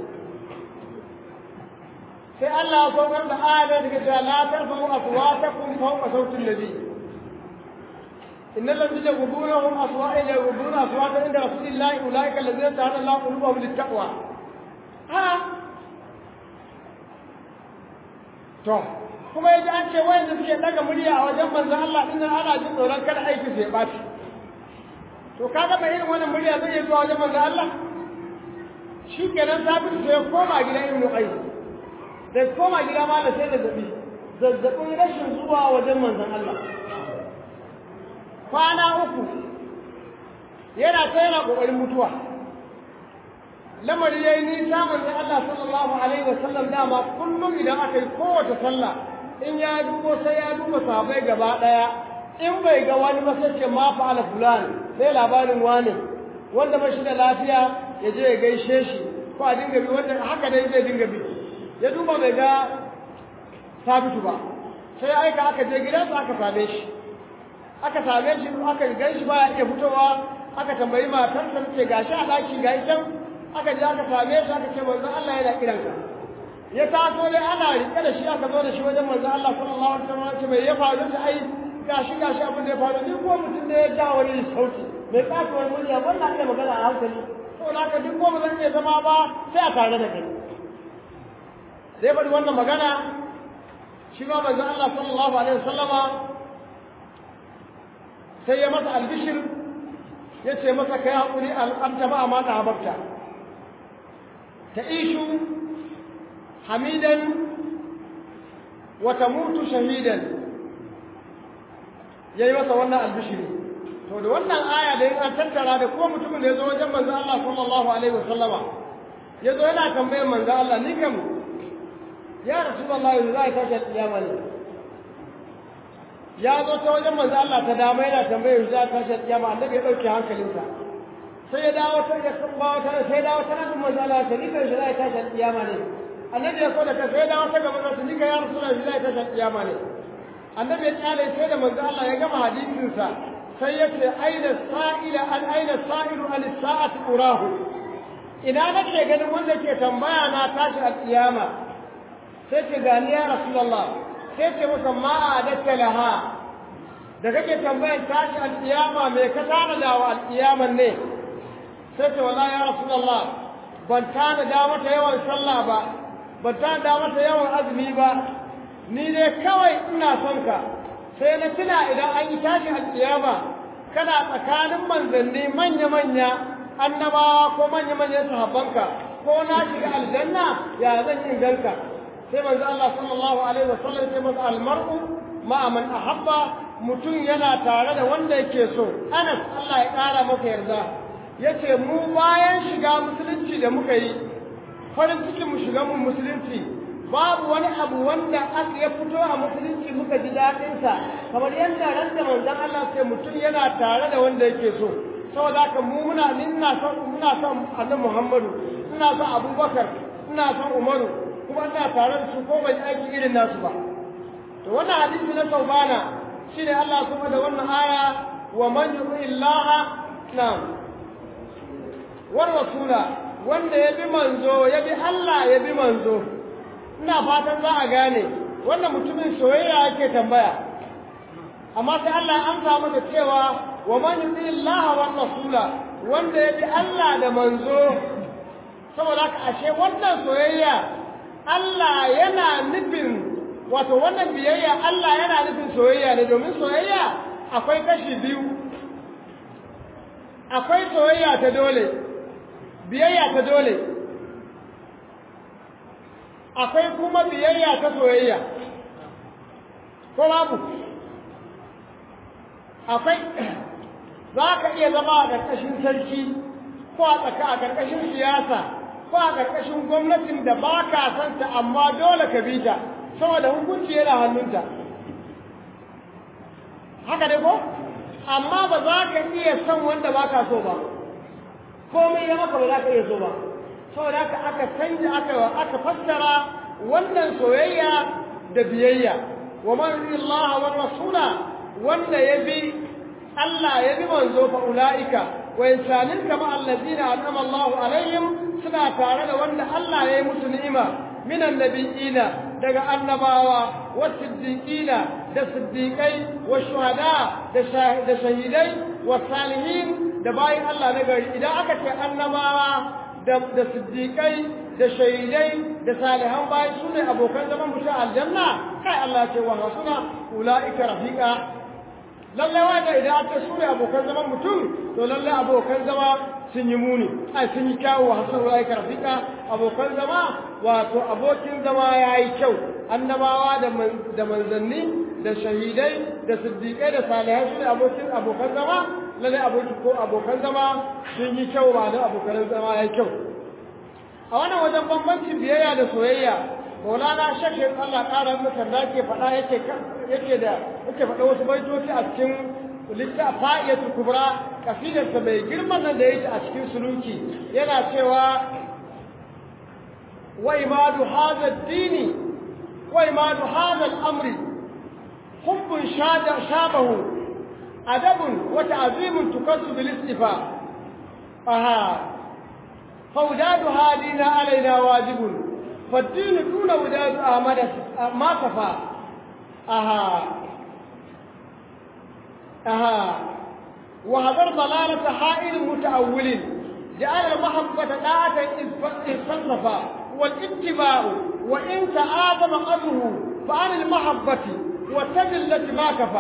Sai Allah ya saukar da ayar da take cewa la tarfa'u aswatakum fawqa sawti an-nabi innal ladhina yaghudduna aswatahum inda rasulillahi ulaika alladhina tahada Allahu qulubahum lit-taqwa. To kuma yaji an ce wayanda suke daga murya a wajen manzon Allah din nan ana jin tsoron kada aiki sai baci. To kaga ba irin wannan murya zai zuwa wajen manzon Allah? Shi kenan Sabit sai ya koma gidan Ibn Qais. Da koma gida ma da sai zazzabin rashin zuwa wajen manzon Allah. Kwana uku yana kokarin mutuwa. Lamari yayi nisa, manzon Allah sallallahu alaihi wasallam dama kullum idan aka yi kowace sallah in ya dubo sai ya duba sahabbai gaba daya, in bai ga wani ba sai ce ma fa'ala fulan, sai labarin wani wanda ba shi da lafiya ya je ya gaishe shi, ko a dinga bi wanda haka dai zai dinga bi. Ya duba bai ga Sabitu ba, sai aika aka je gidansa aka same shi, aka gan shi baya iya fitowa. Aka tambayi matarsa, ce gashi a daki ga can. Aka je aka same shi, aka ce manzon Allah yana kiranka. Ya taso dai ana rike da shi, aka zo da shi wajen manzon Allah sallallahu alaihi wasallam, ce mai ya faru? Ta ai gashi abin da ya faru, ni ko mutum ne ya ja wani sauti mai kasuwar murya, wannan iya magana a hankali, saboda haka duk ko ba zan iya zama ba sai a tare da kai. Sai bari wannan magana, shi ma manzon Allah sallallahu alaihi wasallama sai ya masa albishir, ya ce masa kai haƙuri al'amta ba ma ta hababta ta ishu hamidan wa tamutu shahidan. Yayi masa wannan albishiri. To da wannan aya da an tattara da kuma mutumin da ya zo wajen manzon Allah sallallahu alaihi wasallama yazo yana tambayar manzo Allah ni kam ya rasulullahi zai tashi kiyama ne ya zo ta wajen manzo Allah ta dama yana tambayar zai tashi kiyama annabi ya dauke hankalinsa sai ya dawo ta ya kuma wata sai dawo ta nan manzo Allah ta ni kan zai tashi kiyama ne annabi ya koda ka sai dawo ta gaba da ni kan ya rasulullahi zai tashi kiyama ne annabi ya tsale sai da manzo Allah ya gama hadisin sa sai ya ce aina sa'ilu an sa'ati urahu ina nake ganin wanda ke tambaya na tashi alkiyama sai ce gani ya rasulullah sai ce masa ma adaka laha da kake tambayan tashi alkiyama me ka tana da wa alkiyaman ne sai ce wallahi ya rasulullah ban tana da mata yawan sallah ba ban tana da mata yawan azumi ba ni ne kawai ina son ka sai na tuna idan an yi tashi alkiyama kana tsakanin manzanni manya-manya annabawa ko manya-manyan sahabbanka ko na shiga aljanna ya zan yi ganka sai manzo Allah sallallahu alaihi wasallam sai masa almar'u ma man ahabba mutum yana tare da wanda yake so Anas Allah ya kara masa yarda yace mu bayan shiga musulunci da muka yi farin cikin mu shiga mu musulunci babu wani abu wanda aka ya fito a musulunci muka ji daɗin sa kamar yadda ran da manzon Allah sai mutum yana tare da wanda yake so saboda haka mu ina son Annabi Muhammadu ina son Abubakar ina son Umaru kuma ina tare da su ko ban aiki irin nasu ba to wannan hadisi na Saubana shine Allah kuma da wannan aya wa man yuti illaha na'am war rasula wanda ya bi manzo ya bi Allah ya bi manzo ina fatan za a gane wannan mutumin soyayya yake tambaya amma sai Allah an samu da cewa wa man yuti illaha war rasula wanda ya bi Allah da manzo saboda haka ashe wannan soyayya Allah yana nufin wato wannan biyayya Allah yana nufin soyayya ne domin soyayya akwai kashi biyu akwai soyayya ta dole biyayya ta dole akwai kuma biyayya ta soyayya ko babu akwai za ka iya zama a ƙarƙashin sarki ko a ƙarƙashin siyasa ko a ƙarƙashin gwamnatin da ba ka santa amma dole ka bi ta saboda hukunci yana hannunta haka ne ko amma ba za ka iya son wanda ba ka so ba komai ya maka ba za ka iya so ba saboda haka aka canja aka fassara wannan soyayya da biyayya wa man yuti wa rasula wanda ya bi Allah ya bi manzo fa ulaika wa insanin kama allazina an'ama Allahu alaihim suna tare da wanda Allah ya yi musu ni'ima minan nabiyina daga annabawa wa siddiqina da siddiqai wa shuhada da shahidai wa salihin da bayin Allah na gari idan aka ce annabawa da siddiqai da shahidai da salihan bayi sune abokan zaman mutum aljanna kai Allah ce wa hasuna ulaika rafiqa lalle wanda idan aka sune abokan zaman mutum to lalle abokan zama sun yi muni ai sun yi kyawu hasan ulaika rafiqa abokan zama wato abokin zama yayi kyau annabawa da manzanni da shahidai da siddiqai da salihai sune abokan zama lalle abokan zama sun yi kyau ba da abokan zama yayi kyau a wannan wajen bambancin biyayya da soyayya Maulana Sheikh Allah ƙara masa da ke faɗa yake faɗa wasu baitoci a cikin littafa'iyatul kubra kasidarsa mai girman nan da yake a cikin suluki yana cewa wa imadu hadha ad-dini wa imadu hadha al-amri hubbun shabahu adabun wa ta'zimun tukassu bil istifa aha فوداد هادينا علينا واجب فالدين دون وداد أحمد ما كفى وهذر ضلالة حائل متأول جعل المحبة طاعة إذ فلسفة والاتباع وإن تعاظم قدره فعن المحبة والتذلة ما كفى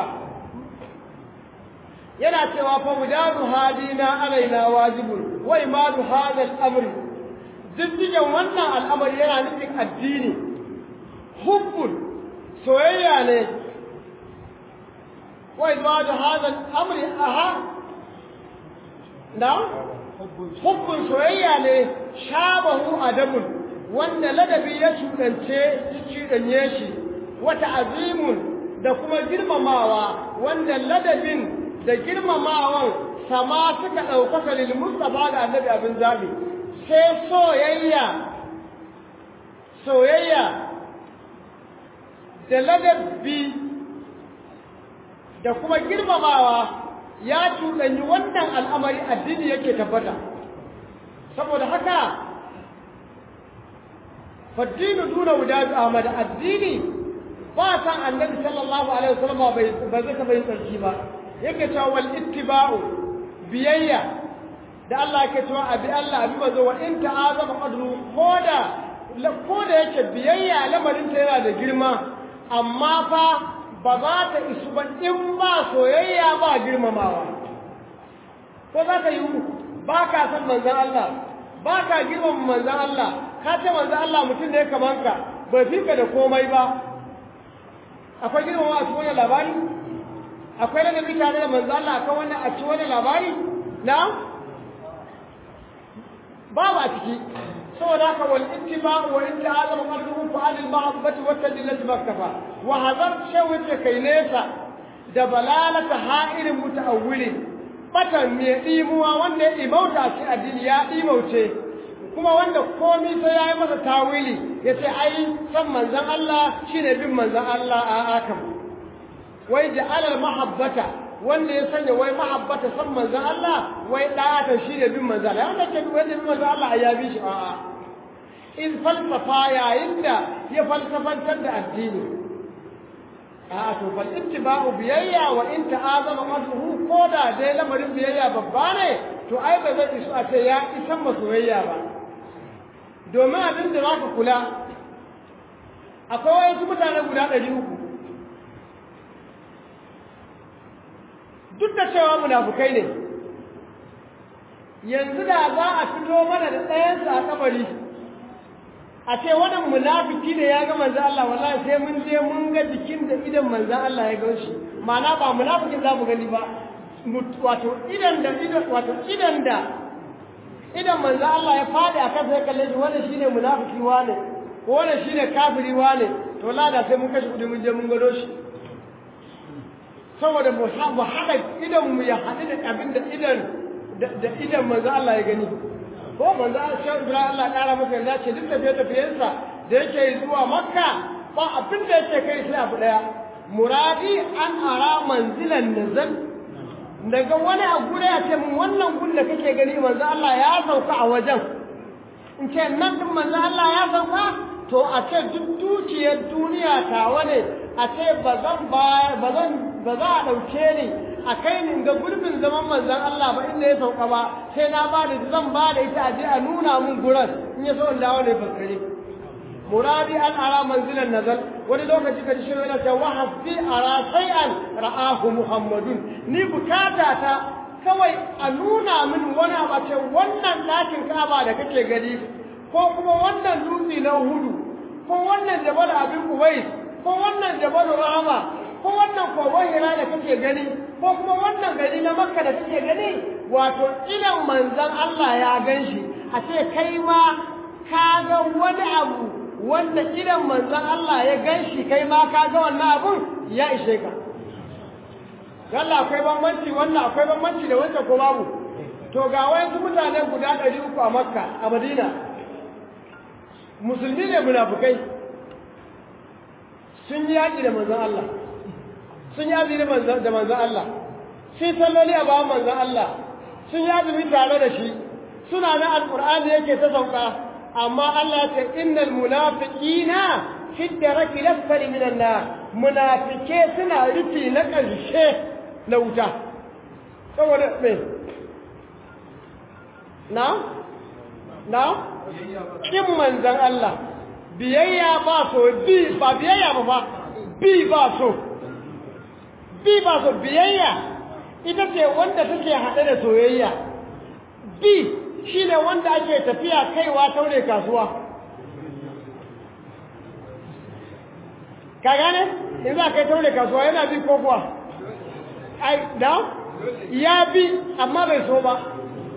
yana cewa fa wujadu hadina alaina wajibun wa imadu hada al-amr diddigan wannan al'amari yana nufin addini hubbun soyayya ne wa imadu hada al-amr da hubbun soyayya ne shabahu adamun wanda ladabi ya cuɗanye shi wata azimun da kuma girmamawa wanda ladabin da girmamawan sama suka ɗaukaka lil Mustafa ga annabi abin zabi sai soyayya da ladabi da kuma girmamawa ya cuɗanyi wannan al'amari addini yake tabbata saboda haka faddinu duna wudabi ahmad addini ba san annabi sallallahu alaihi wasallam ba zai taɓa yin tsarki ba yake cewa wal ittiba'u biyayya da Allah yake cewa abi Allah abi mazo wa in ta'azama qadru koda yake biyayya lamarin ta yana da girma amma fa ba za ta isu ba in ba soyayya ba girmamawa ko za ka yi ba ka san manzan Allah ba ka girmama manzan Allah ka ce manzan Allah mutum ne kamar ka bai fi ka da komai ba akwai girmama a cikin wani labari akwai ladabi tare da manzan Allah akan wannan a cikin wani labari na babu a ciki saboda haka wal ittiba'u wa in ta'azama qadruhu fa al mahabbati wa tadillati maktafa wa hazar shawta kai nesa da balalata ha'irin mutaawwilin batan me dimuwa wanda ya imauta ci addini ya dimauce kuma wanda komai sai yayi masa tawili yace ai san manzon Allah shine bin manzon Allah a akam wai ja'ala al mahabbata wanda ya sanya wai mahabbata san manzon Allah wai da'ata shine bin manzon Allah wanda ke bin manzon Allah ya bi shi a'a in falsafa yayin da ya falsafantar da addini a'a to fal ittiba'u biyayya wa in ta'azama qadruhu ko da dai lamarin biyayya babba ne to ai ba zai isu a ce ya isan masoyayya ba domin abin da zaka kula akwai wasu mutane guda 300 duk da cewa munafukai ne yanzu da za a fito mana da ɗayansu a kabari a ce wannan munafiki ne ya ga manzon Allah wallahi sai mun je mun ga jikin da idan manzon Allah ya ga shi ma'ana ba munafikin za mu gani ba wato idan manzon Allah ya fadi a kan sai kalle shi wannan shine munafiki wane ko wannan shine kafiri wane to lada sai mun kashi kudi mun je mun gado shi saboda mu haɗa idan mu ya haɗu da abin da idan manzon Allah ya gani ko manzo Shehu Ibrahim Allah ƙara masa yarda ce duk tafiye-tafiyensa da yake zuwa Makka ba abin da yake kai sai abu daya muradi an ara manzilan nazal daga wani a gure ya ce mun wannan gun da kake gani manzo Allah ya sauka a wajen in ce nan din manzo Allah ya sauka to a ce duk dukiyar duniya ta wane a ce ba za a dauke ni a kai ni ga gurbin zaman manzon Allah ba inda ya sauka ba sai na ba da zan ba da ita a je a nuna mun guran in ya so in dawo ne fakare muradi an ara manzilan nazal wani lokaci ka ji shiru yana cewa wa hasbi ara shay'an ra'ahu muhammadun ni bukata ta kawai a nuna min wani abu ce wannan ɗakin Ka'aba da kake gani ko kuma wannan dutse na Hudu ko wannan jabal Abin Uwais ko wannan jabal Rahama ko wannan kogon Hira da kake gani ko kuma wannan gari na Makka da kake gani wato idan manzon Allah ya ganshi a ce kai ma ka ga wani abu wanda idan manzon Allah ya ganshi kai ma ka ga wannan abun ya ishe ka Allah akwai bambanci wannan akwai bambanci da wancan ko babu to ga wayansu mutane guda 300 a Makka a Madina musulmi ne munafikai sun yi yaƙi da manzon Allah sun yi azumi da manzon Allah sun salloli a bayan manzon Allah sun yi azumi tare da shi suna na alƙur'ani yake ta sauka amma Allah ya ce innal munafiqina fi daraki lasfali minan nar munafike suna rufi na ƙarshe na wuta saboda me na kin manzon Allah biyayya ba so bi ba biyayya ba bi ba so biyayya ita ce wanda take haɗe da soyayya bi shine wanda ake tafiya kaiwa taure kasuwa ka gane in za kai taure kasuwa yana bi ko kuwa ai da ya bi amma bai so ba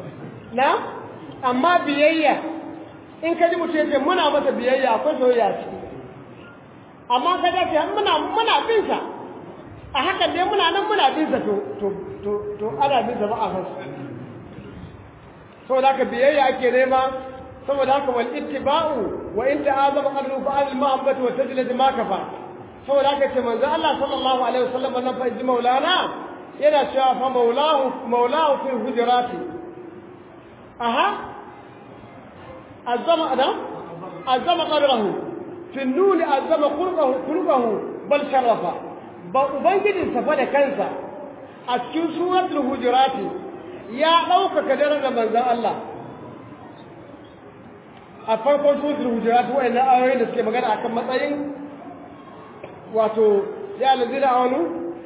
na amma biyayya in ka ji mutum ya ce muna masa biyayya akwai soyayya ciki amma ka dace muna bin sa a hakan dai muna nan muna bin sa to ana bin sa ba a fasa saboda haka biyayya ake nema saboda haka wal ittiba'u wa in ta'azama qadru fa al mahabbatu wa tajlid ma kafa saboda haka ce manzo Allah sallallahu alaihi wasallam nan fa ji maulana yana cewa fa maulahu fi hujurati aha azama qadrahu fi an-nun azama qurbahu bal sharafa ba ubangijin sa fa da kansa a cikin suratul hujurati ya dauka darajar manzon Allah a farkon suratul hujurati wa'annan ayoyin da suke magana akan matsayin wato ya lazina awanu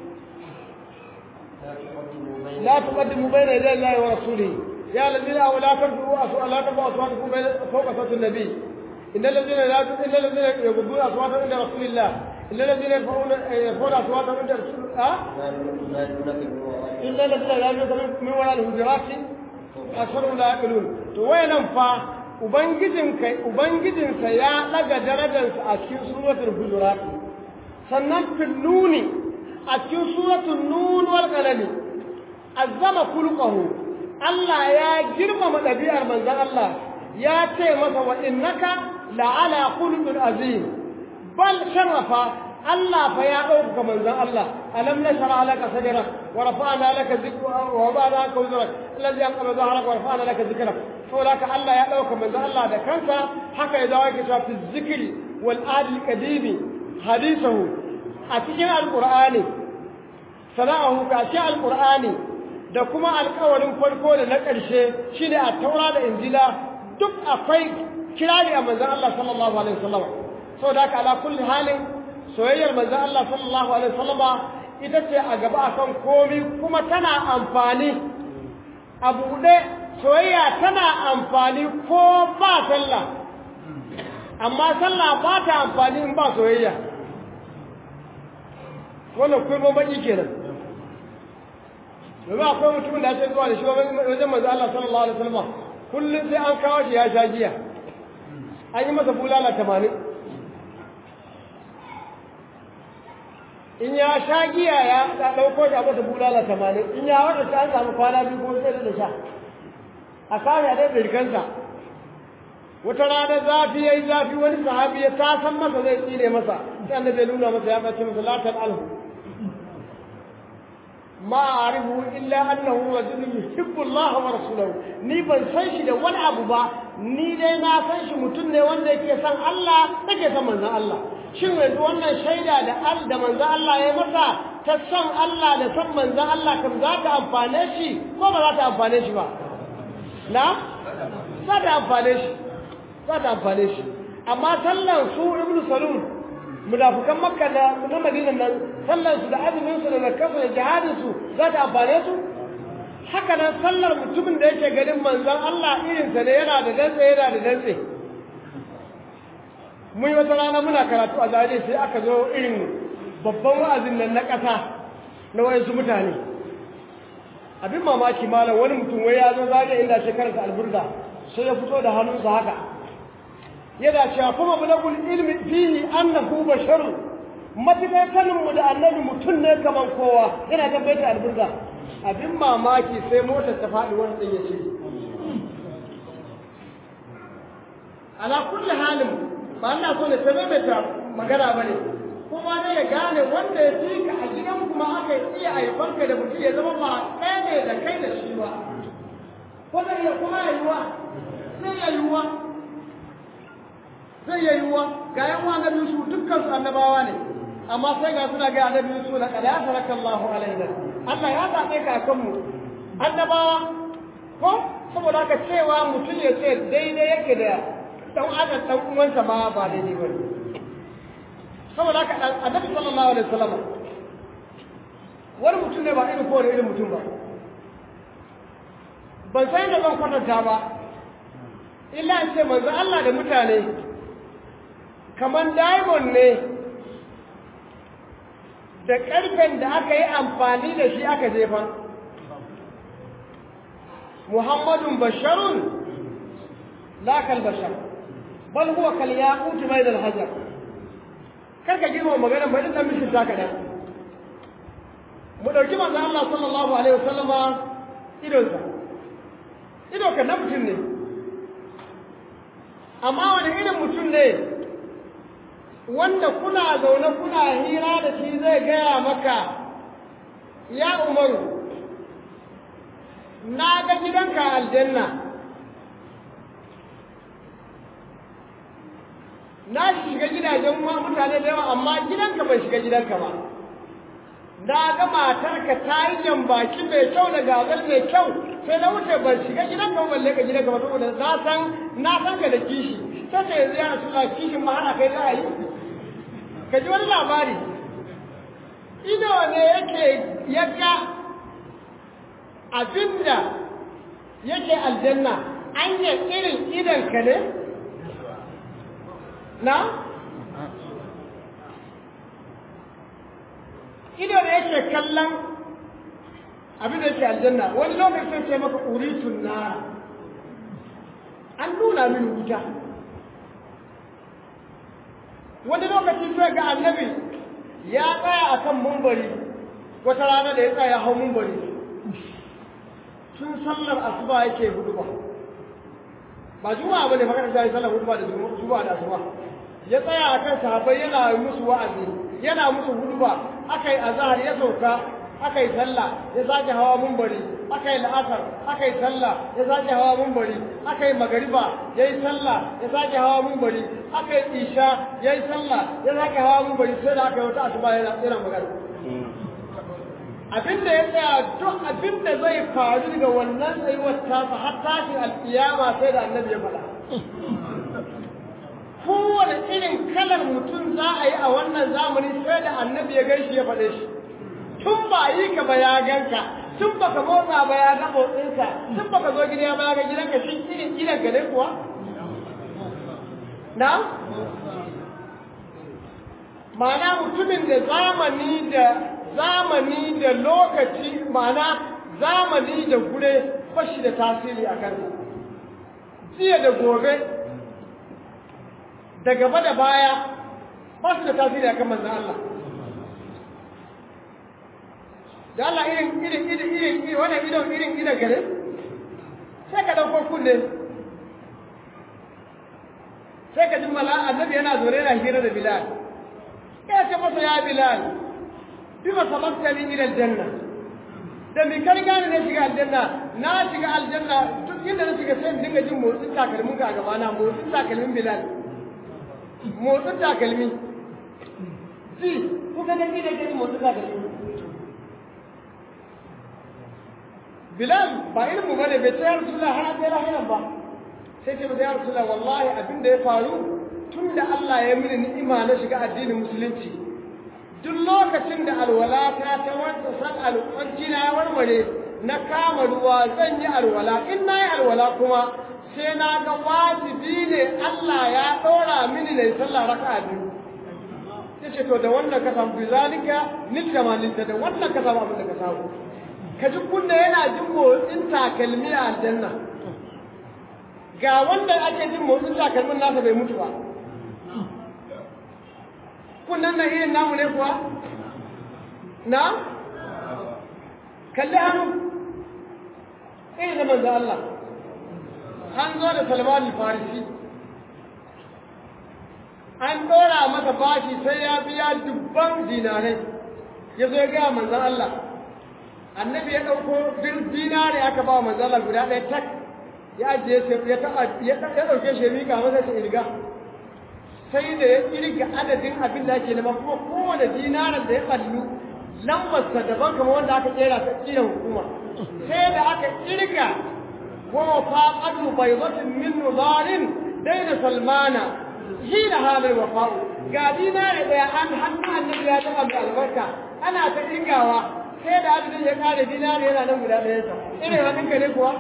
la tuqaddimu bayna yaday Allahi wa rasulihi ya lazina aw la tarfa'u aswatakum fawqa sawti an-nabi innal ladina yaghudduna aswatahum inda rasulillah innal ladina yarfa'una aswatahum inda rasulillah innal ladina la yu'minuna min wara'i al-hujurati aktharuhum la yaqilun to wayannan fa ubangijinsa ya daga darajarsa a cikin suratul hujurat sannan fil nuni a cikin suratul nun wal qalam azama khuluquhu Allah ya girmama dabi'ar manzon Allah ya ce masa wa innaka la'ala khuluqin azim bal sharafa Allah fa ya dauka manzon Allah alam nashra laka sadrak wa rafa'na laka dhikra wa wada'na laka wizrak alladhi anqadha dhahrak wa rafa'na laka dhikrak saboda Allah ya dauka manzon Allah da kansa haka ya dawo yake cewa fi zikri wal adil qadimi hadithahu a cikin alqur'ani sana'ahu ka cikin alqur'ani da kuma alƙawarin farko da na ƙarshe shine a taura da injila duk akwai kirari a manzon Allah sallallahu alaihi wasallam saboda haka ala kulli halin soyayyar manzon Allah sallallahu alaihi wasallam ita ce a gaba akan komai kuma tana amfani a buɗe soyayya tana amfani ko ba sallah amma sallah ba ta amfani in ba soyayya wannan kuma baki kenan domin akwai mutumin da ake zuwa da shi wajen manzo Allah sallallahu alaihi wasallam kullum sai an kawo shi ya sha giya an yi masa bulala 80 in ya sha giya ya dauko shi a masa bulala 80 in ya wada ta an samu kwana biyu ko sai da sha a kare a da rikansa wata rana zafi yayi zafi wani sahabi ya tasan masa zai tsire masa sai annabi ya nuna masa ya bace masa latal alhu ma a'rifu illa annahu rajulun yuhibbu Allah wa rasulahu ni ban san shi da wani abu ba ni dai na san shi mutum ne wanda yake san Allah yake san manzon Allah shin yanzu wannan shaida da manzon Allah ya masa ta san Allah da san manzon Allah kam za ta amfane shi ko ba za ta amfane shi ba na za ta amfane shi amma sallan su ibnu salul munafikan makka da na madina nan sallan su da azumin su da zakarsu da jihadin su za ta amfane su haka nan sallar mutumin da yake ganin manzon Allah irin sa ne yana da dantse mun yi wata rana muna karatu a zaje sai aka zo irin babban wa'azin nan na ƙasa na wayansu mutane abin mamaki malam wani mutum wai ya zo zaje inda shekararsa alburda sai ya fito da hannunsa haka yana cewa kuma bulagul ilmi fihi annahu basharun matuƙar saninmu da annabi mutum ne kaman kowa yana tabbatar alburda abin mamaki sai motar ta faɗi wani ɗin ya ce ala kulli halin ba Allah so ne ta maimaita magana ba ne kuma ne ya gane wanda ya fi ka a gidan kuma aka iya haifanka da mutum ya zama ba ɗaya ne da kai da shi ba ko zai iya kuma yiwuwa zai iya yiwuwa ga yan wa annabi su dukkan su annabawa ne amma sai ga suna ga annabi su na qad yasaraka Allahu alaina Allah ya zabe ka kan mu annabawa ko saboda haka cewa mutum ya ce daidai yake da dan adam dan uwansa ba daidai bane saboda haka annabi sallallahu alaihi wasallam wani mutum ne ba irin kowane irin mutum ba ban san da zan kwatanta ba illa in ce manzo Allah da mutane kamar diamond ne da ƙarfen da aka yi amfani da shi aka jefa muhammadun basharun la kal bashar bal huwa kal yaqut bayna al hajar karka girma magana bai dan mishin taka da mu dauki manzo Allah sallallahu alaihi wasallama idonsa ido kan na mutum ne amma wani irin mutum ne wanda kuna zaune kuna hira da shi zai gaya maka ya Umaru na ga gidanka aljanna na shiga gidajen mutane da yawa amma gidanka bai shiga gidanka ba na ga matarka ta yi jambaki mai kyau da gazal mai kyau sai na wuce ban shiga gidanka ba balle ka gidanka ba saboda na san ka da kishi sai ta yanzu yana suna kishin ma hana kai za a yi ka ji wani labari ido ne yake yaga abinda yake aljanna an yi irin idanka ne na ido da yake kallon abinda yake aljanna wani lokacin ce maka uritun nara an nuna min wuta wani lokaci sai ga annabi ya tsaya a kan mumbari wata rana da ya tsaya hau mumbari tun sallar asuba yake huduba ba juma'a bane magana da sallar huduba da juma'a da asuba ya tsaya a kan sahabbai yana musu wa'azi yana musu huduba akai azhar ya sauka akai sallah ya sake hawa mumbari akai la'asar akai sallah ya sake hawa mumbari akai magariba yayi sallah ya sake hawa mumbari akai isha yayi sallah ya sake hawa mumbari sai da akai wata asuba yana magana abinda ya tsaya duk abinda zai faru daga wannan tsayuwar tasa har tashin alkiyama sai da annabi ya faɗa kowane irin kalar mutum za a yi a wannan zamani sai da annabi ya gaishe ya faɗe shi tun ba yi ka ba ya ganka tun baka motsa ba ya ga motsinka tun baka zo gida ba ya ga gidanka shi irin gidanka ne kuwa na ma'ana mutumin da zamani da lokaci ma'ana zamani da gure bashi da tasiri a kansa jiya da gobe da gaba da baya ba su da tasiri a kan manzan Allah da Allah irin wannan idon irin gare sai ka ɗauko kunne sai ka ji mala annabi yana zore yana hira da Bilal ya ce masa ya Bilal bima sabaqtani ila aljanna da mi kan gane ne shiga aljanna na shiga aljanna duk inda na shiga sai in dinga jin motsin takalmin ka a gaba na motsin takalmin Bilal motsin takalmi ji kuka ga da ke motsin takalmi Bilal ba irin mu bane bai ce ya Rasulullah har sai rahinan ba sai ce ya Rasulullah wallahi abin da ya faru tun da Allah ya mini ni'ima na shiga addinin musulunci duk lokacin da alwala ta wanda san alƙwanci na warware na kama ruwa zan yi alwala in na yi alwala kuma sai na ga wajibi ne Allah ya ɗora mini na yi sallah raka'a biyu ya ce to da wannan ka samu bi zalika nilta ma nilta da wannan ka samu abin da ka samu ka ji kunna yana jin motsin takalmi a aljanna ga wanda ake jin motsin takalmin nasa bai mutu ba kunnan na irin namu ne kuwa na kalli hannu irin da manzo Allah an zo da Salman al-Farisi an dora masa bashi sai ya biya dubban dinarai ya zo ya ga manzo Allah annabi ya dauko dinare aka ba manzo Allah guda ɗaya tak ya ajiye sai ya dauke shi mika masa ta irga sai da ya kirga adadin abin da ake nema kuma kowane dinaran da ya ballu lambarsa daban kamar wanda aka kera ta kira hukuma sai da aka kirga wa faqatu baydatin min nudarin daina salmana shi da halin wafa'u ga dinare daya an hannu annabi ya taba da albarka ana ta kirgawa sai da abin ya kare dinare yana nan guda ɗaya sa irin hannunka ne kuwa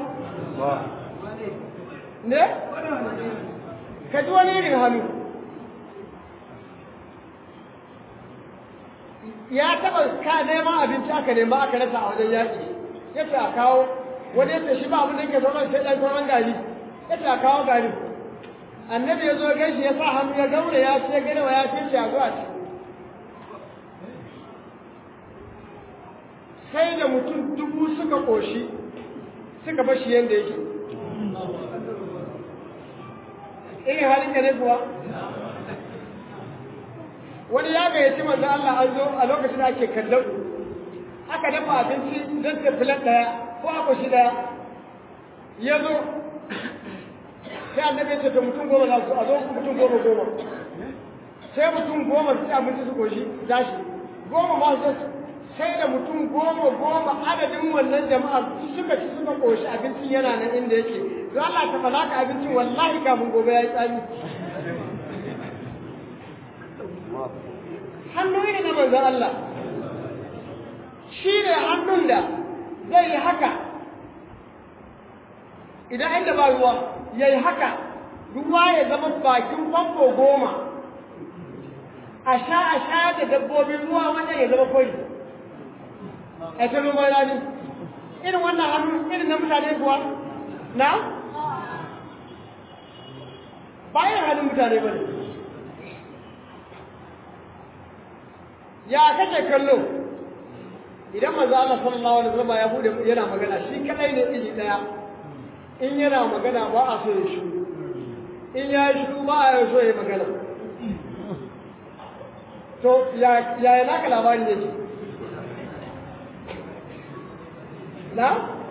ne ka ji wani irin hannu ya taɓa ka neman abinci aka nema aka rasa a wajen yaƙi ya ce a kawo wani yace shi ba abin da yake sauran sai dan sauran gari yace a kawo gari annabi ya zo gaishe ya sa hannu ya gaure ya ce gane wa ya ce shi a zuwa ci sai da mutum 1000 suka koshi suka bashi yanda yake irin halin ka ne kuwa wani ya gayyaci manzo Allah an zo a lokacin da ake kallon aka dafa abinci don tafilan daya ko akwashi daya ya zo sai annabi ya ce to mutum 10 za su a zo mutum 10 sai mutum 10 su ci abinci su koshi tashi 10 ma su sai da mutum 10 adadin wannan jama'a suka ci suka koshi abincin yana nan inda yake za Allah ta falaka abincin wallahi kafin gobe ya yi tsami hannu ne na manzon Allah shi ne hannun da zai yi haka idan inda ba ruwa ya yi haka ruwa ya zama bakin famfo 10 a sha da dabbobin ruwa wajen ya zama kwari a ta ruwa rani irin wannan hannu irin na mutane kuwa na bayan hannun mutane ba ne ya kake kallo idan manzo Allah sallallahu alaihi wasallam ya bude yana magana shi kadai ne iri daya in yana magana ba a so ya shiru in ya shiru ba a so ya magana to ya naka labari yake na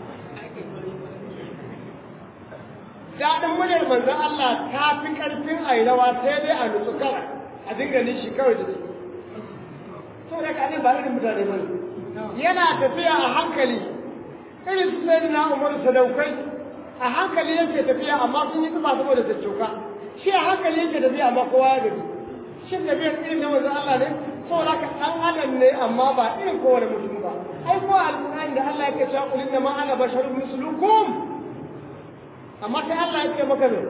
daɗin muryar manzon Allah ta fi ƙarfin a yi rawa sai dai a nutsu kawai a dinga nishi kawai da su so da ka ba irin mutane ba yana tafiya a hankali irin su sai na umar sadaukai a hankali yake tafiya amma sun yi tuba saboda tattoka shi a hankali yake tafiya amma kowa ya gaji shin tafiyar irin na manzon Allah ne saboda ka ɗan adam ne amma ba irin kowane mutum ba ai ko alƙur'ani da Allah yake cewa qul inna ma ana basharun mislukum amma sai Allah yake maka ne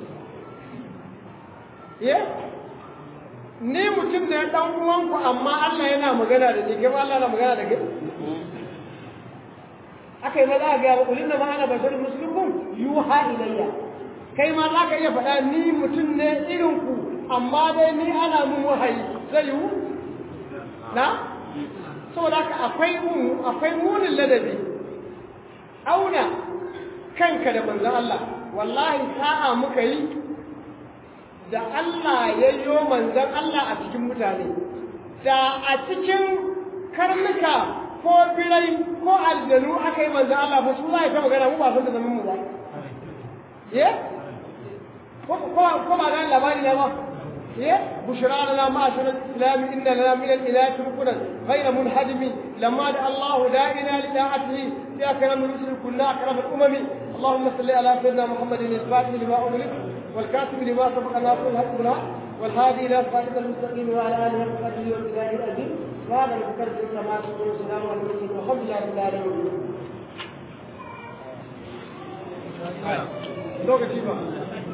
ni mutum ne dan uwanku amma Allah yana magana da ni kai ba Allah yana magana da kai akai ma za ga qul inna ma ana basharun mislukum yuha ilayya kai ma za ka iya faɗa ni mutum ne irin ku amma dai ni ana mun wahayi zai yi na saboda haka akwai munin ladabi auna kanka da manzon Allah wallahi sa'a muka yi da Allah ya yi manzon Allah a cikin mutane da a cikin karnuka ko birai ko aljanu aka yi manzon Allah ba su za a ta magana mu ba san da zaman mu ba ko ba da labari na ba بشرى لنا معشر الإسلام إن لنا من الإله ركنا غير منهدم لما دعا الله دائنا لطاعته في أكرم الرسل كنا أكرم الأمم اللهم صل على سيدنا محمد الفاتح لما أغلق والكاتب لما سبق ناصر الحق بالحق والهادي إلى صراط المستقيم وعلى آله وصحبه والإله العظيم وهذا المذكر في السماء والسلام على المرسلين والحمد لله رب العالمين.